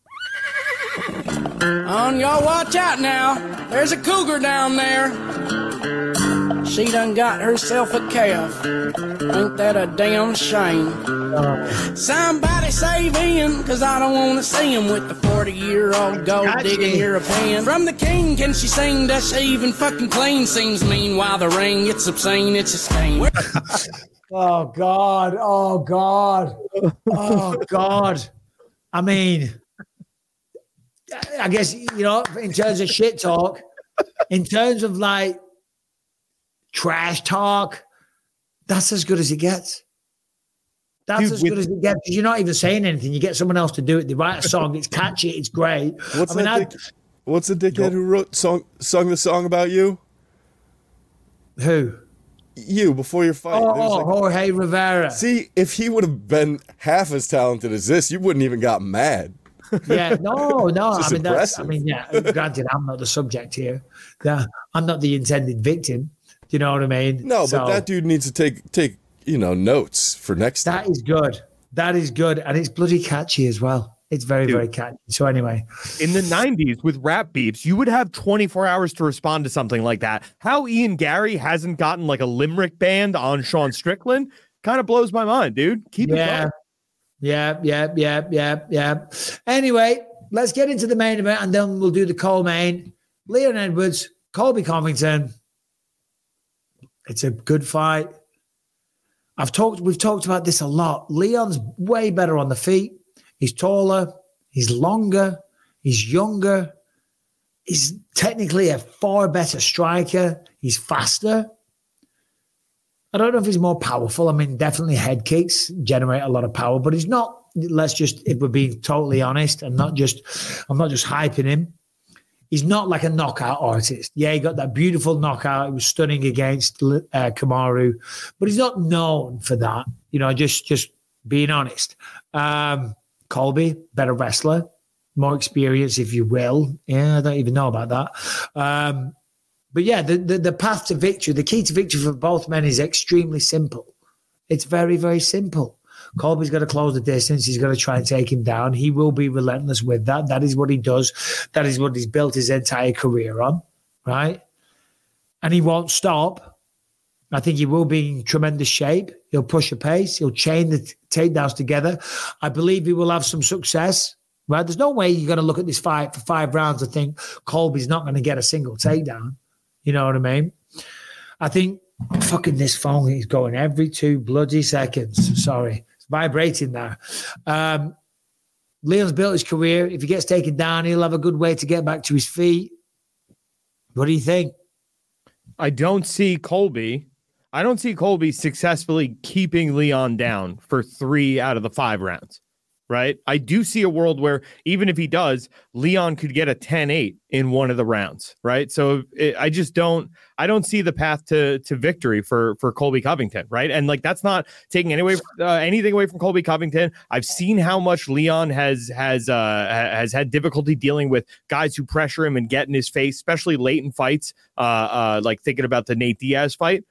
Y'all watch out now. There's a cougar down there. She done got herself a calf. Ain't that a damn shame? Somebody save Ian, because I don't want to see him with the 40-year-old gold-digging European. From the king, can she sing? Does she even fucking clean? Seems mean while the ring, it's obscene, it's a scheme. Oh, God. Oh, God. Oh, God. I mean, I guess, in terms of shit talk, in terms of trash talk, that's as good as it gets. That's as good as it gets. You're not even saying anything. You get someone else to do it. They write a song. It's catchy. It's great. What's the dickhead who sung the song about you? Who? You, before your fight. Jorge Rivera. See, if he would have been half as talented as this, you wouldn't even got mad. Yeah, no. Granted, I'm not the subject here. Yeah, I'm not the intended victim. Do you know what I mean? No, but that dude needs to take notes for next time. That is good. That is good. And it's bloody catchy as well. It's very, very catchy. So anyway. In the 90s with rap beefs, you would have 24 hours to respond to something like that. How Ian Gary hasn't gotten like a limerick band on Sean Strickland kind of blows my mind, dude. Keep it going. Yeah. Anyway, let's get into the main event and then we'll do the co-main. Leon Edwards, Colby Covington. It's a good fight. We've talked about this a lot. Leon's way better on the feet. He's taller. He's longer. He's younger. He's technically a far better striker. He's faster. I don't know if he's more powerful. I mean, definitely head kicks generate a lot of power, but he's not, if we're being totally honest, I'm not just hyping him. He's not like a knockout artist. Yeah, he got that beautiful knockout. It was stunning against Kamaru, but he's not known for that. Just being honest. Colby, better wrestler, more experience, if you will. Yeah, I don't even know about that. But yeah, the path to victory, the key to victory for both men is extremely simple. It's very, very simple. Colby's got to close the distance. He's got to try and take him down. He will be relentless with that. That is what he does. That is what he's built his entire career on, right? And he won't stop. I think he will be in tremendous shape. He'll push a pace. He'll chain the takedowns together. I believe he will have some success, right? There's no way you're going to look at this fight for 5 rounds and think Colby's not going to get a single takedown. You know what I mean? I think fucking this phone is going every 2 bloody seconds. Sorry. It's vibrating there. Leon's built his career. If he gets taken down, he'll have a good way to get back to his feet. What do you think? I don't see Colby successfully keeping Leon down for 3 out of the 5 rounds. right? I do see a world where even if he does, Leon could get a 10-8 in one of the rounds, right? So I don't see the path to victory for Colby Covington, right? And like, that's not taking anything away from Colby Covington. I've seen how much Leon has had difficulty dealing with guys who pressure him and get in his face, especially late in fights, like thinking about the Nate Diaz fight.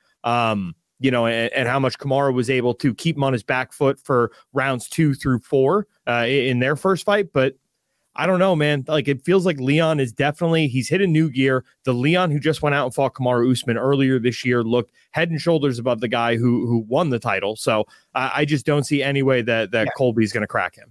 And how much Kamaru was able to keep him on his back foot for rounds 2 through 4 in their first fight. But I don't know, man. Like, it feels like Leon he's hit a new gear. The Leon who just went out and fought Kamaru Usman earlier this year looked head and shoulders above the guy who won the title. So I just don't see any way that Colby's going to crack him.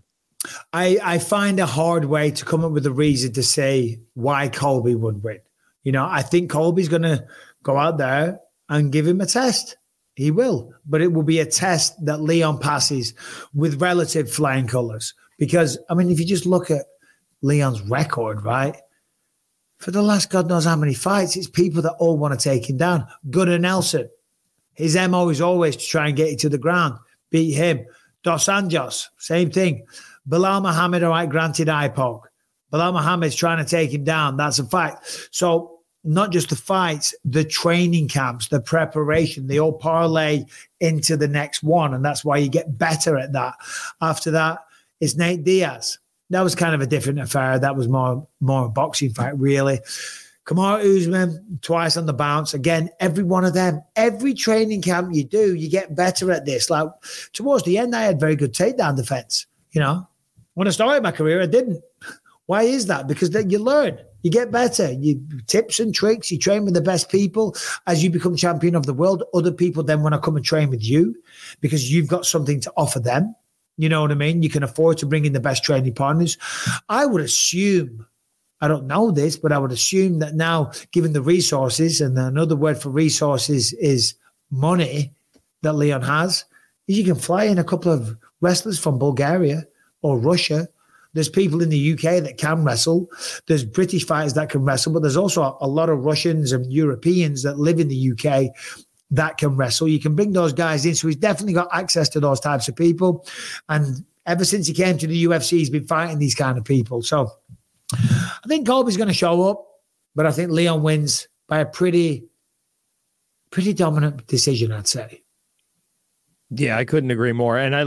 I find a hard way to come up with a reason to say why Colby would win. I think Colby's going to go out there and give him a test. He will, but it will be a test that Leon passes with relative flying colors. Because, I mean, if you just look at Leon's record, right? For the last God knows how many fights, it's people that all want to take him down. Gunnar Nelson, his MO is always to try and get you to the ground, beat him. Dos Anjos, same thing. Bilal Muhammad, all right, granted eye poke. Bilal Muhammad's trying to take him down. That's a fact. So, not just the fights, the training camps, the preparation, they all parlay into the next one. And that's why you get better at that. After that is Nate Diaz. That was kind of a different affair. That was more a boxing fight, really. Kamaru Usman, twice on the bounce. Again, every one of them, every training camp you do, you get better at this. Like, towards the end, I had very good takedown defense. When I started my career, I didn't. Why is that? Because then you learn. You get better. You tips and tricks. You train with the best people. As you become champion of the world, other people then want to come and train with you because you've got something to offer them. You know what I mean? You can afford to bring in the best training partners. I would assume, I don't know this, but I would assume that now, given the resources, and another word for resources is money that Leon has, is you can fly in a couple of wrestlers from Bulgaria or Russia. There's people in the UK that can wrestle. There's British fighters that can wrestle, but there's also a lot of Russians and Europeans that live in the UK that can wrestle. You can bring those guys in. So he's definitely got access to those types of people. And ever since he came to the UFC, he's been fighting these kind of people. So I think Colby's going to show up, but I think Leon wins by a pretty dominant decision, I'd say. Yeah, I couldn't agree more. And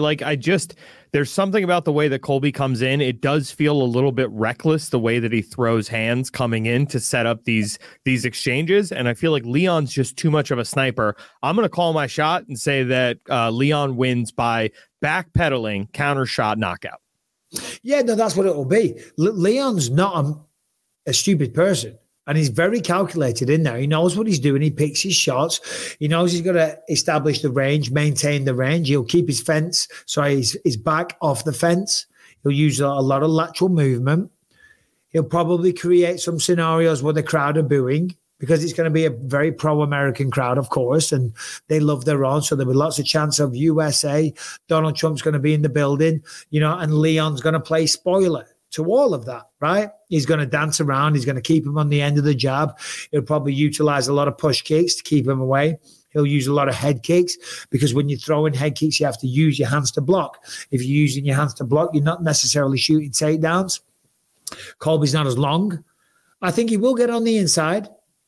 there's something about the way that Colby comes in. It does feel a little bit reckless, the way that he throws hands coming in to set up these exchanges. And I feel like Leon's just too much of a sniper. I'm going to call my shot and say that Leon wins by backpedaling, counter shot, knockout. Yeah, no, that's what it will be. Leon's not a stupid person. And he's very calculated in there. He knows what he's doing. He picks his shots. He knows he's got to establish the range, maintain the range. He'll keep his fence, so his back off the fence. He'll use a lot of lateral movement. He'll probably create some scenarios where the crowd are booing because it's going to be a very pro-American crowd, of course, and they love their own. So there'll be lots of chance of USA. Donald Trump's going to be in the building, and Leon's going to play spoiler to all of that, right? He's going to dance around. He's going to keep him on the end of the jab. He'll probably utilize a lot of push kicks to keep him away. He'll use a lot of head kicks because when you throw in head kicks, you have to use your hands to block. If you're using your hands to block, you're not necessarily shooting takedowns. Colby's not as long. I think he will get on the inside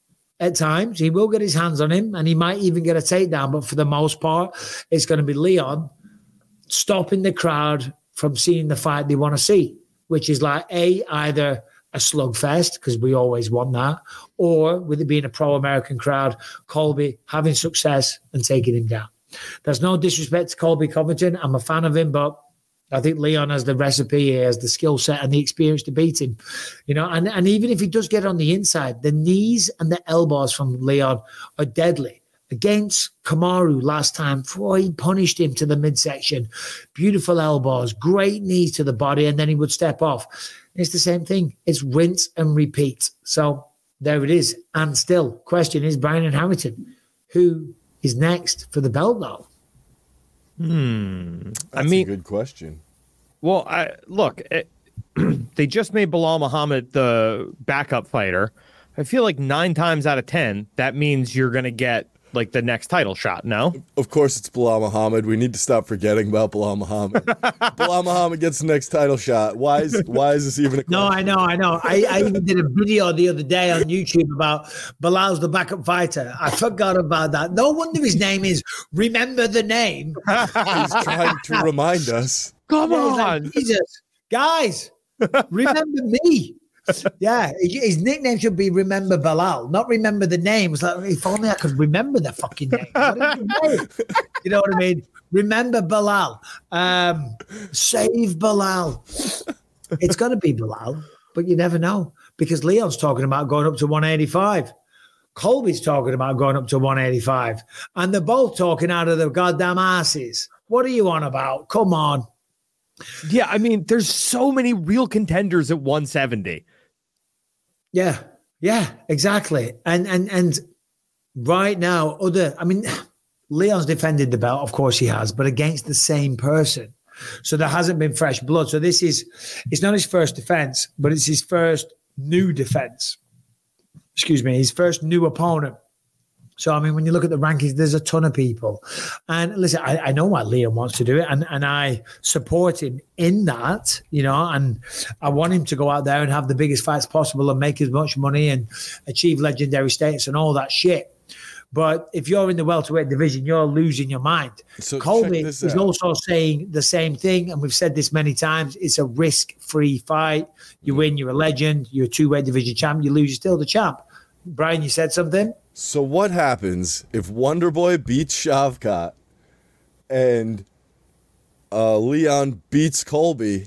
at times. He will get his hands on him and he might even get a takedown. But for the most part, it's going to be Leon stopping the crowd from seeing the fight they want to see, which is like either a slugfest, because we always want that, or with it being a pro-American crowd, Colby having success and taking him down. There's no disrespect to Colby Covington. I'm a fan of him, but I think Leon has the recipe, he has the skill set and the experience to beat him. And even if he does get on the inside, the knees and the elbows from Leon are deadly. Against Kamaru last time, he punished him to the midsection. Beautiful elbows, great knees to the body, and then he would step off. It's the same thing. It's rinse and repeat. So there it is. And still, question is Brian and Harrington, who is next for the belt though? That's a good question. Well, they just made Bilal Muhammad the backup fighter. I feel like 9 times out of 10, that means you're going to get like the next title shot. No, Of course, it's Bilal Muhammad. We need to stop forgetting about Bilal Muhammad. Bilal Muhammad gets the next title shot. Why is this even a question? No, I know. I even did a video the other day on YouTube about Bilal's the backup fighter. I forgot about that. No wonder his name is Remember the Name. He's trying to remind us. come Yeah, it's like, on. Jesus, guys, remember me. Yeah, his nickname should be Remember Bilal, not Remember the Name. It's like, if only I could remember the fucking name. You know what I mean? Remember Bilal. Save Bilal. It's got to be Bilal, but you never know because Leon's talking about going up to 185. Colby's talking about going up to 185. And they're both talking out of their goddamn asses. What are you on about? Come on. Yeah, I mean, there's so many real contenders at 170. Yeah, exactly. And right now, Leon's defended the belt, of course he has, but against the same person. So there hasn't been fresh blood. So it's not his first defense, but it's his first new defense. Excuse me, his first new opponent. So, I mean, when you look at the rankings, there's a ton of people. And listen, I know why Leon wants to do it, and I support him in that, and I want him to go out there and have the biggest fights possible and make as much money and achieve legendary status and all that shit. But if you're in the welterweight division, you're losing your mind. So Colby check this is out. also saying the same thing, and we've said this many times. It's a risk-free fight. You win, you're a legend. You're a two-weight division champ. You lose, you're still the champ. Brian, you said something? So what happens if Wonderboy beats Shavkat and Leon beats Colby?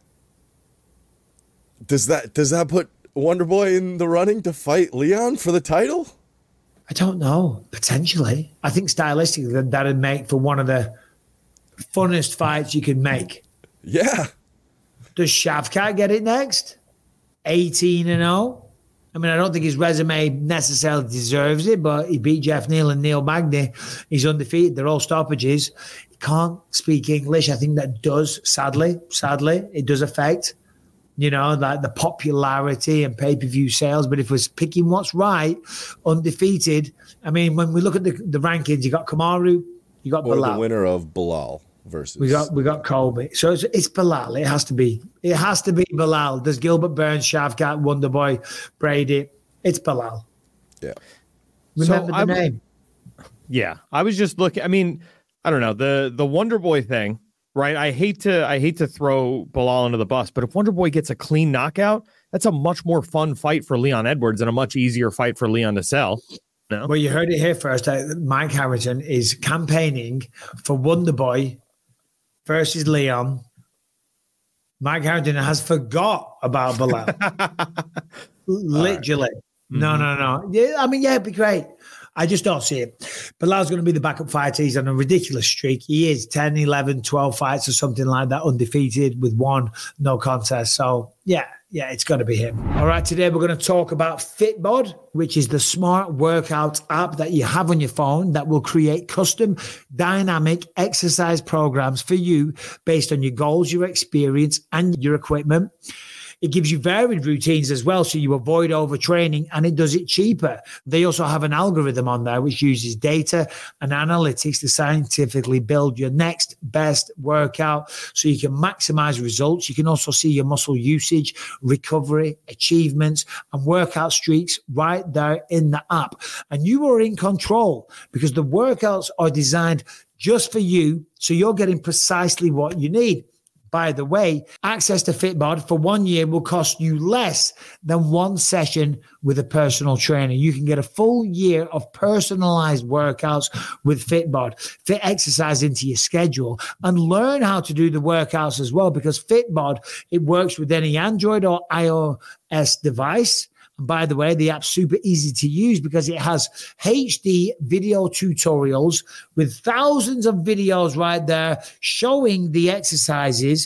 Does that put Wonderboy in the running to fight Leon for the title? I don't know. Potentially. I think stylistically that'd make for one of the funnest fights you can make. Yeah. Does Shavkat get it next? 18-0? I mean, I don't think his resume necessarily deserves it, but he beat Jeff Neal and Neil Magny. He's undefeated. They're all stoppages. He can't speak English. I think that does, sadly, it does affect, like the popularity and pay-per-view sales. But if we're picking what's right, undefeated, I mean, when we look at the rankings, you got Kamaru, you got Or Bilal. the winner of Bilal versus. We got Colby. So it's Bilal. It has to be. It has to be Bilal. There's Gilbert Burns, Shavkat, Wonderboy, Brady. It's Bilal. Yeah. Remember the name. Yeah, I was just looking. I mean, I don't know the Wonderboy thing, right? I hate to throw Bilal under the bus, but if Wonderboy gets a clean knockout, that's a much more fun fight for Leon Edwards and a much easier fight for Leon to sell. No? Well, you heard it here first. Mike Harrington is campaigning for Wonderboy versus Leon. Mike Harrington has forgot about Bilal. Literally. Right. No. Yeah, I mean, it'd be great. I just don't see it. Bilal's going to be the backup fighter. He's on a ridiculous streak. He is 10, 11, 12 fights or something like that, undefeated with one no contest. So, yeah, it's going to be him. All right, today we're going to talk about Fitbod, which is the smart workout app that you have on your phone that will create custom dynamic exercise programs for you based on your goals, your experience, and your equipment. It gives you varied routines as well, so you avoid overtraining, and it does it cheaper. They also have an algorithm on there which uses data and analytics to scientifically build your next best workout so you can maximize results. You can also see your muscle usage, recovery, achievements, and workout streaks right there in the app. And you are in control because the workouts are designed just for you, so you're getting precisely what you need. By the way, access to Fitbod for 1 year will cost you less than one session with a personal trainer. You can get a full year of personalized workouts with Fitbod. Fit exercise into your schedule and learn how to do the workouts as well, because Fitbod, it works with any Android or iOS device. And by the way, the app's super easy to use because it has HD video tutorials with thousands of videos right there showing the exercises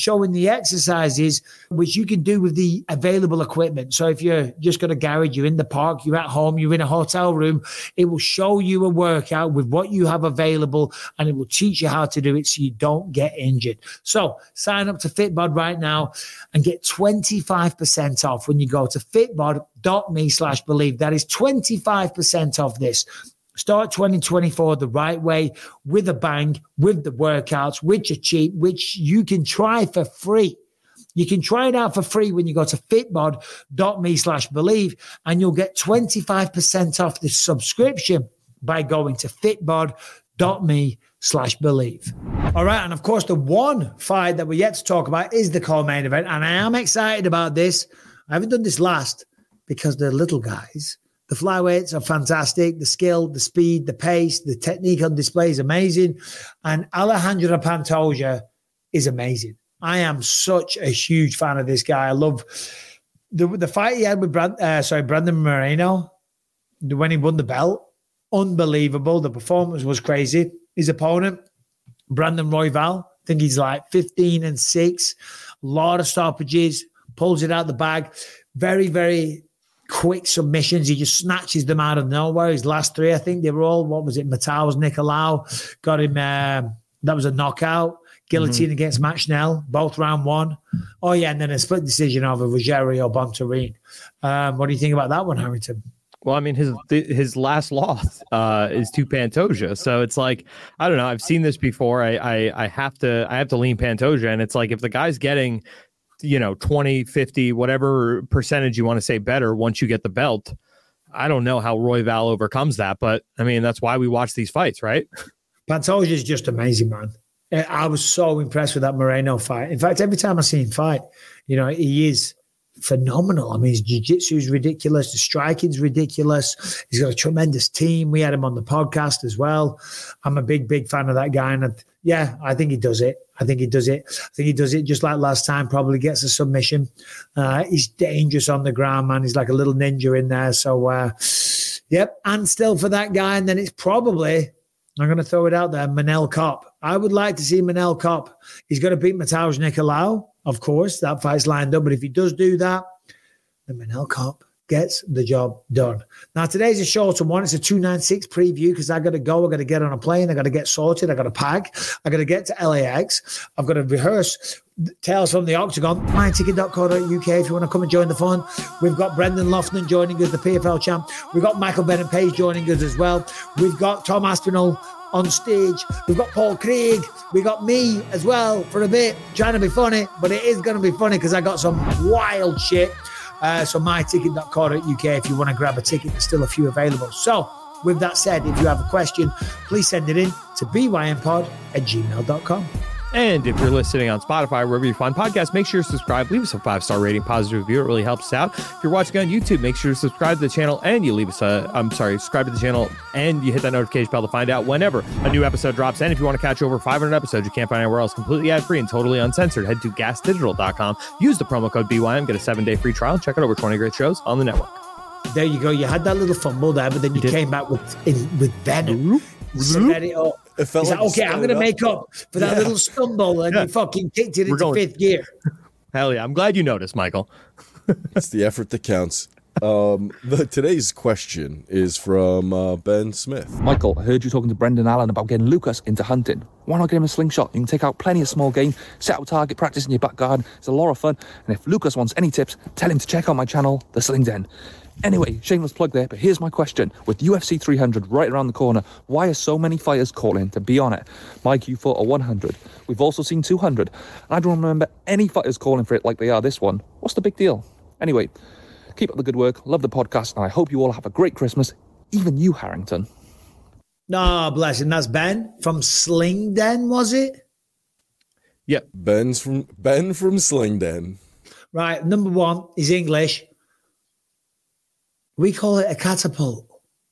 which you can do with the available equipment. So if you're just got a garage, you're in the park, you're at home, you're in a hotel room, it will show you a workout with what you have available, and it will teach you how to do it so you don't get injured. So sign up to Fitbod right now and get 25% off when you go to fitbod.me/believe. That is 25% off this. Start 2024 the right way, with a bang, with the workouts, which are cheap, which you can try for free. You can try it out for free when you go to fitbod.me/believe, and you'll get 25% off the subscription by going to fitbod.me/believe. All right. And of course, the one fight that we're yet to talk about is the co-main event. And I am excited about this. I haven't done this last because the little guys, the flyweights, are fantastic. The skill, the speed, the pace, the technique on display is amazing. And Alejandro Pantoja is amazing. I am such a huge fan of this guy. I love the fight he had with Brandon Moreno when he won the belt. Unbelievable. The performance was crazy. His opponent, Brandon Royval, I think he's like 15-6. A lot of stoppages, pulls it out the bag. Very, very quick submissions. He just snatches them out of nowhere. His last three, I think they were all, Mataus Nicolau got him, that was a knockout. Guillotine against Matt Schnell, both round one. Oh, yeah, and then a split decision over Rogerio Bontorin. What do you think about that one, Harrington? Well, I mean, his last loss is to Pantoja, so it's like, I don't know. I've seen this before. I have to lean Pantoja, and it's like if the guy's getting, 20, 50, whatever percentage you want to say better once you get the belt, I don't know how Royval overcomes that, but I mean that's why we watch these fights, right? Pantoja is just amazing, man. I was so impressed with that Moreno fight. In fact, every time I see him fight, he is phenomenal. I mean, his jiu-jitsu is ridiculous. The striking's ridiculous. He's got a tremendous team. We had him on the podcast as well. I'm a big, big fan of that guy. And I think he does it. I think he does it just like last time, probably gets a submission. He's dangerous on the ground, man. He's like a little ninja in there. So, yep. And still for that guy. And then it's probably, I'm going to throw it out there, Manel Kopp. I would like to see Manel Kopp. He's got to beat Mataus Nicolau, of course. That fight's lined up. But if he does do that, then Manel Kopp gets the job done. Now, today's a shorter one. It's a 296 preview because I got to go. I got to get on a plane. I got to get sorted. I got to pack. I got to get to LAX. I've got to rehearse Tales from the Octagon. myticket.co.uk if you want to come and join the fun. We've got Brendan Lofton joining us, the PFL champ. We've got Michael Bennett Page joining us as well. We've got Tom Aspinall on stage. We've got Paul Craig. We got me as well for a bit, trying to be funny, but it is going to be funny because I got some wild shit. So myticket.co.uk if you want to grab a ticket. There's still a few available. So with that said, if you have a question, please send it in to bympod@gmail.com. And if you're listening on Spotify, wherever you find podcasts, make sure to subscribe. Leave us a 5-star rating, positive review. It really helps us out. If you're watching on YouTube, make sure to subscribe to the channel and you leave us subscribe to the channel and you hit that notification bell to find out whenever a new episode drops. And if you want to catch over 500 episodes you can't find anywhere else, completely ad-free and totally uncensored, head to gasdigital.com. Use the promo code BYM, get a 7-day free trial, and check out over 20 great shows on the network. There you go. You had that little fumble there, but then you came back with venom. Set it up. It felt like okay, I'm going to make up for that little stumble, and you fucking kicked it into fifth gear. Hell yeah. I'm glad you noticed, Michael. It's the effort that counts. Today's question is from Ben Smith. Michael, I heard you talking to Brendan Allen about getting Lucas into hunting. Why not get him a slingshot? You can take out plenty of small game, set out target practice in your back garden. It's a lot of fun. And if Lucas wants any tips, tell him to check out my channel, The Sling Den. Anyway, shameless plug there, but here's my question. With UFC 300 right around the corner, why are so many fighters calling to be on it? Mike, you fought a 100. We've also seen 200. And I don't remember any fighters calling for it like they are this one. What's the big deal? Anyway, keep up the good work. Love the podcast. And I hope you all have a great Christmas. Even you, Harrington. No, bless him. That's Ben from Sling Den, was it? Yep. Ben from Sling Den. Right. Number one is English. We call it a catapult.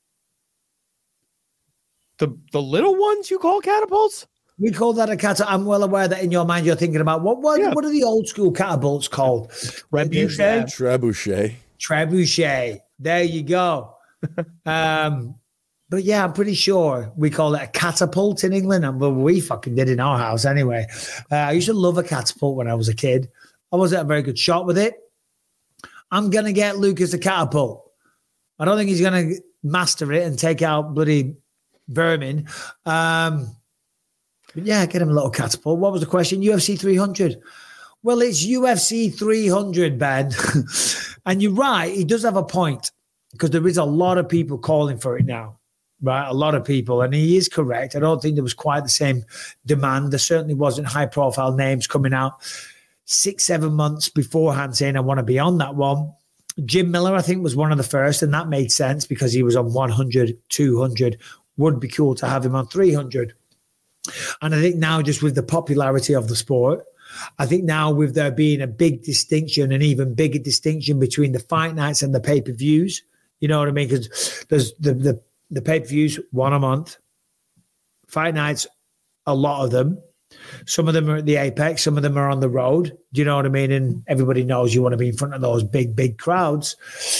The little ones you call catapults? We call that a catapult. I'm well aware that in your mind you're thinking about what are the old school catapults called? Trebuchet. Trebuchet. There you go. But yeah, I'm pretty sure we call it a catapult in England. And we fucking did in our house anyway. I used to love a catapult when I was a kid. I wasn't a very good shot with it. I'm going to get Lucas a catapult. I don't think he's going to master it and take out bloody vermin. But yeah, get him a little catapult. What was the question? UFC 300. Well, it's UFC 300, Ben. And you're right. He does have a point because there is a lot of people calling for it now. right? A lot of people, and he is correct. I don't think there was quite the same demand. There certainly wasn't high-profile names coming out 6-7 months beforehand saying, I want to be on that one. Jim Miller, I think, was one of the first, and that made sense because he was on 100, 200. Would be cool to have him on 300. And I think now, just with the popularity of the sport, I think now with there being a big distinction, an even bigger distinction between the fight nights and the pay-per-views, you know what I mean? Because there's the pay-per-views, one a month. Fight nights, a lot of them. Some of them are at the Apex, some of them are on the road. Do you know what I mean? And everybody knows you want to be in front of those big, big crowds.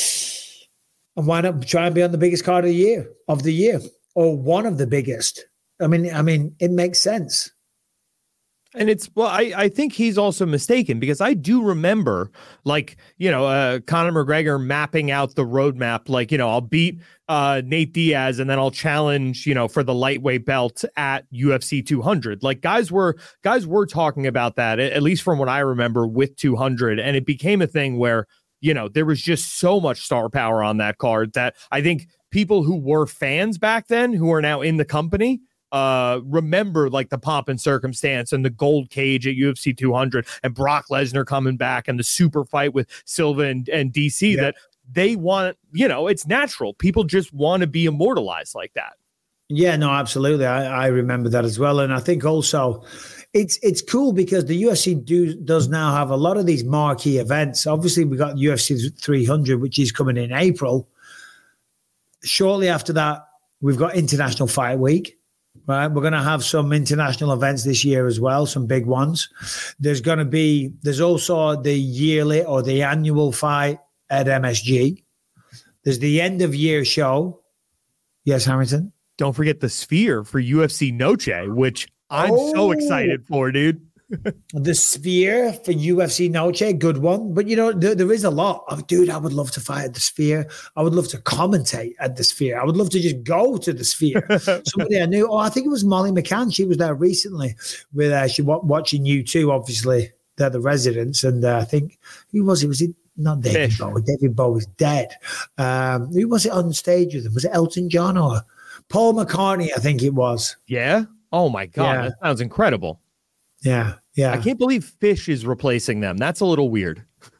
And why not try and be on the biggest card of the year, or one of the biggest? I mean, it makes sense. And I think he's also mistaken, because I do remember, like, Conor McGregor mapping out the roadmap, like, I'll beat Nate Diaz and then I'll challenge, for the lightweight belt at UFC 200. Like, guys were talking about that, at least from what I remember, with 200. And it became a thing where, there was just so much star power on that card that I think people who were fans back then, who are now in the company, remember like the pomp and circumstance and the gold cage at UFC 200 and Brock Lesnar coming back and the super fight with Silva and DC, that they want, it's natural. People just want to be immortalized like that. Yeah, no, absolutely. I remember that as well. And I think also it's cool because the UFC does now have a lot of these marquee events. Obviously, we got UFC 300, which is coming in April. Shortly after that, we've got International Fight Week. Right, we're going to have some international events this year as well, some big ones. There's also the yearly or the annual fight at MSG. There's the end of year show. Yes, Harrington? Don't forget the Sphere for UFC Noche, which I'm so excited for, dude. The Sphere for UFC Noche, good one. But, there is a lot of, dude, I would love to fight at the Sphere. I would love to commentate at the Sphere. I would love to just go to the Sphere. Somebody I knew, I think it was Molly McCann. She was there recently with she watching U2, obviously. They're the residents. And I think, who was it? Was it not David Bowie? David Bowie's dead. Who was it on stage with him? Was it Elton John or Paul McCartney? I think it was. Yeah? Oh, my God. That sounds incredible. Yeah. I can't believe Fish is replacing them. That's a little weird.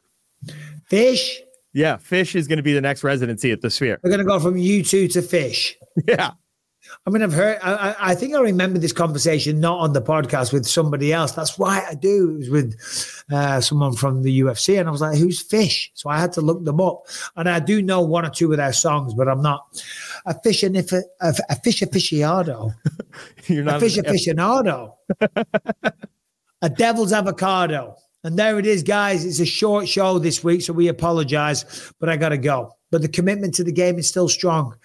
Fish? Yeah, Fish is going to be the next residency at the Sphere. We're going to go from U2 to Fish. Yeah. I mean, I think I remember this conversation not on the podcast with somebody else. That's why I do. It was with someone from the UFC, and I was like, who's Fish? So I had to look them up. And I do know one or two of their songs, but I'm not a fish aficionado. You're not a fish aficionado. A devil's avocado. And there it is, guys. It's a short show this week, so we apologize, but I got to go. But the commitment to the game is still strong.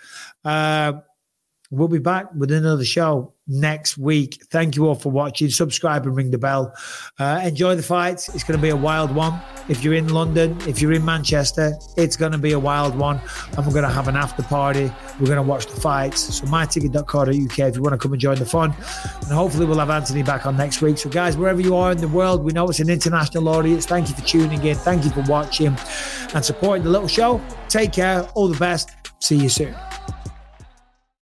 We'll be back with another show next week. Thank you all for watching. Subscribe and ring the bell. Enjoy the fights. It's going to be a wild one. If you're in London, if you're in Manchester, it's going to be a wild one. And we're going to have an after party. We're going to watch the fights. So myticket.co.uk if you want to come and join the fun. And hopefully we'll have Anthony back on next week. So guys, wherever you are in the world, we know it's an international audience. Thank you for tuning in. Thank you for watching and supporting the little show. Take care. All the best. See you soon.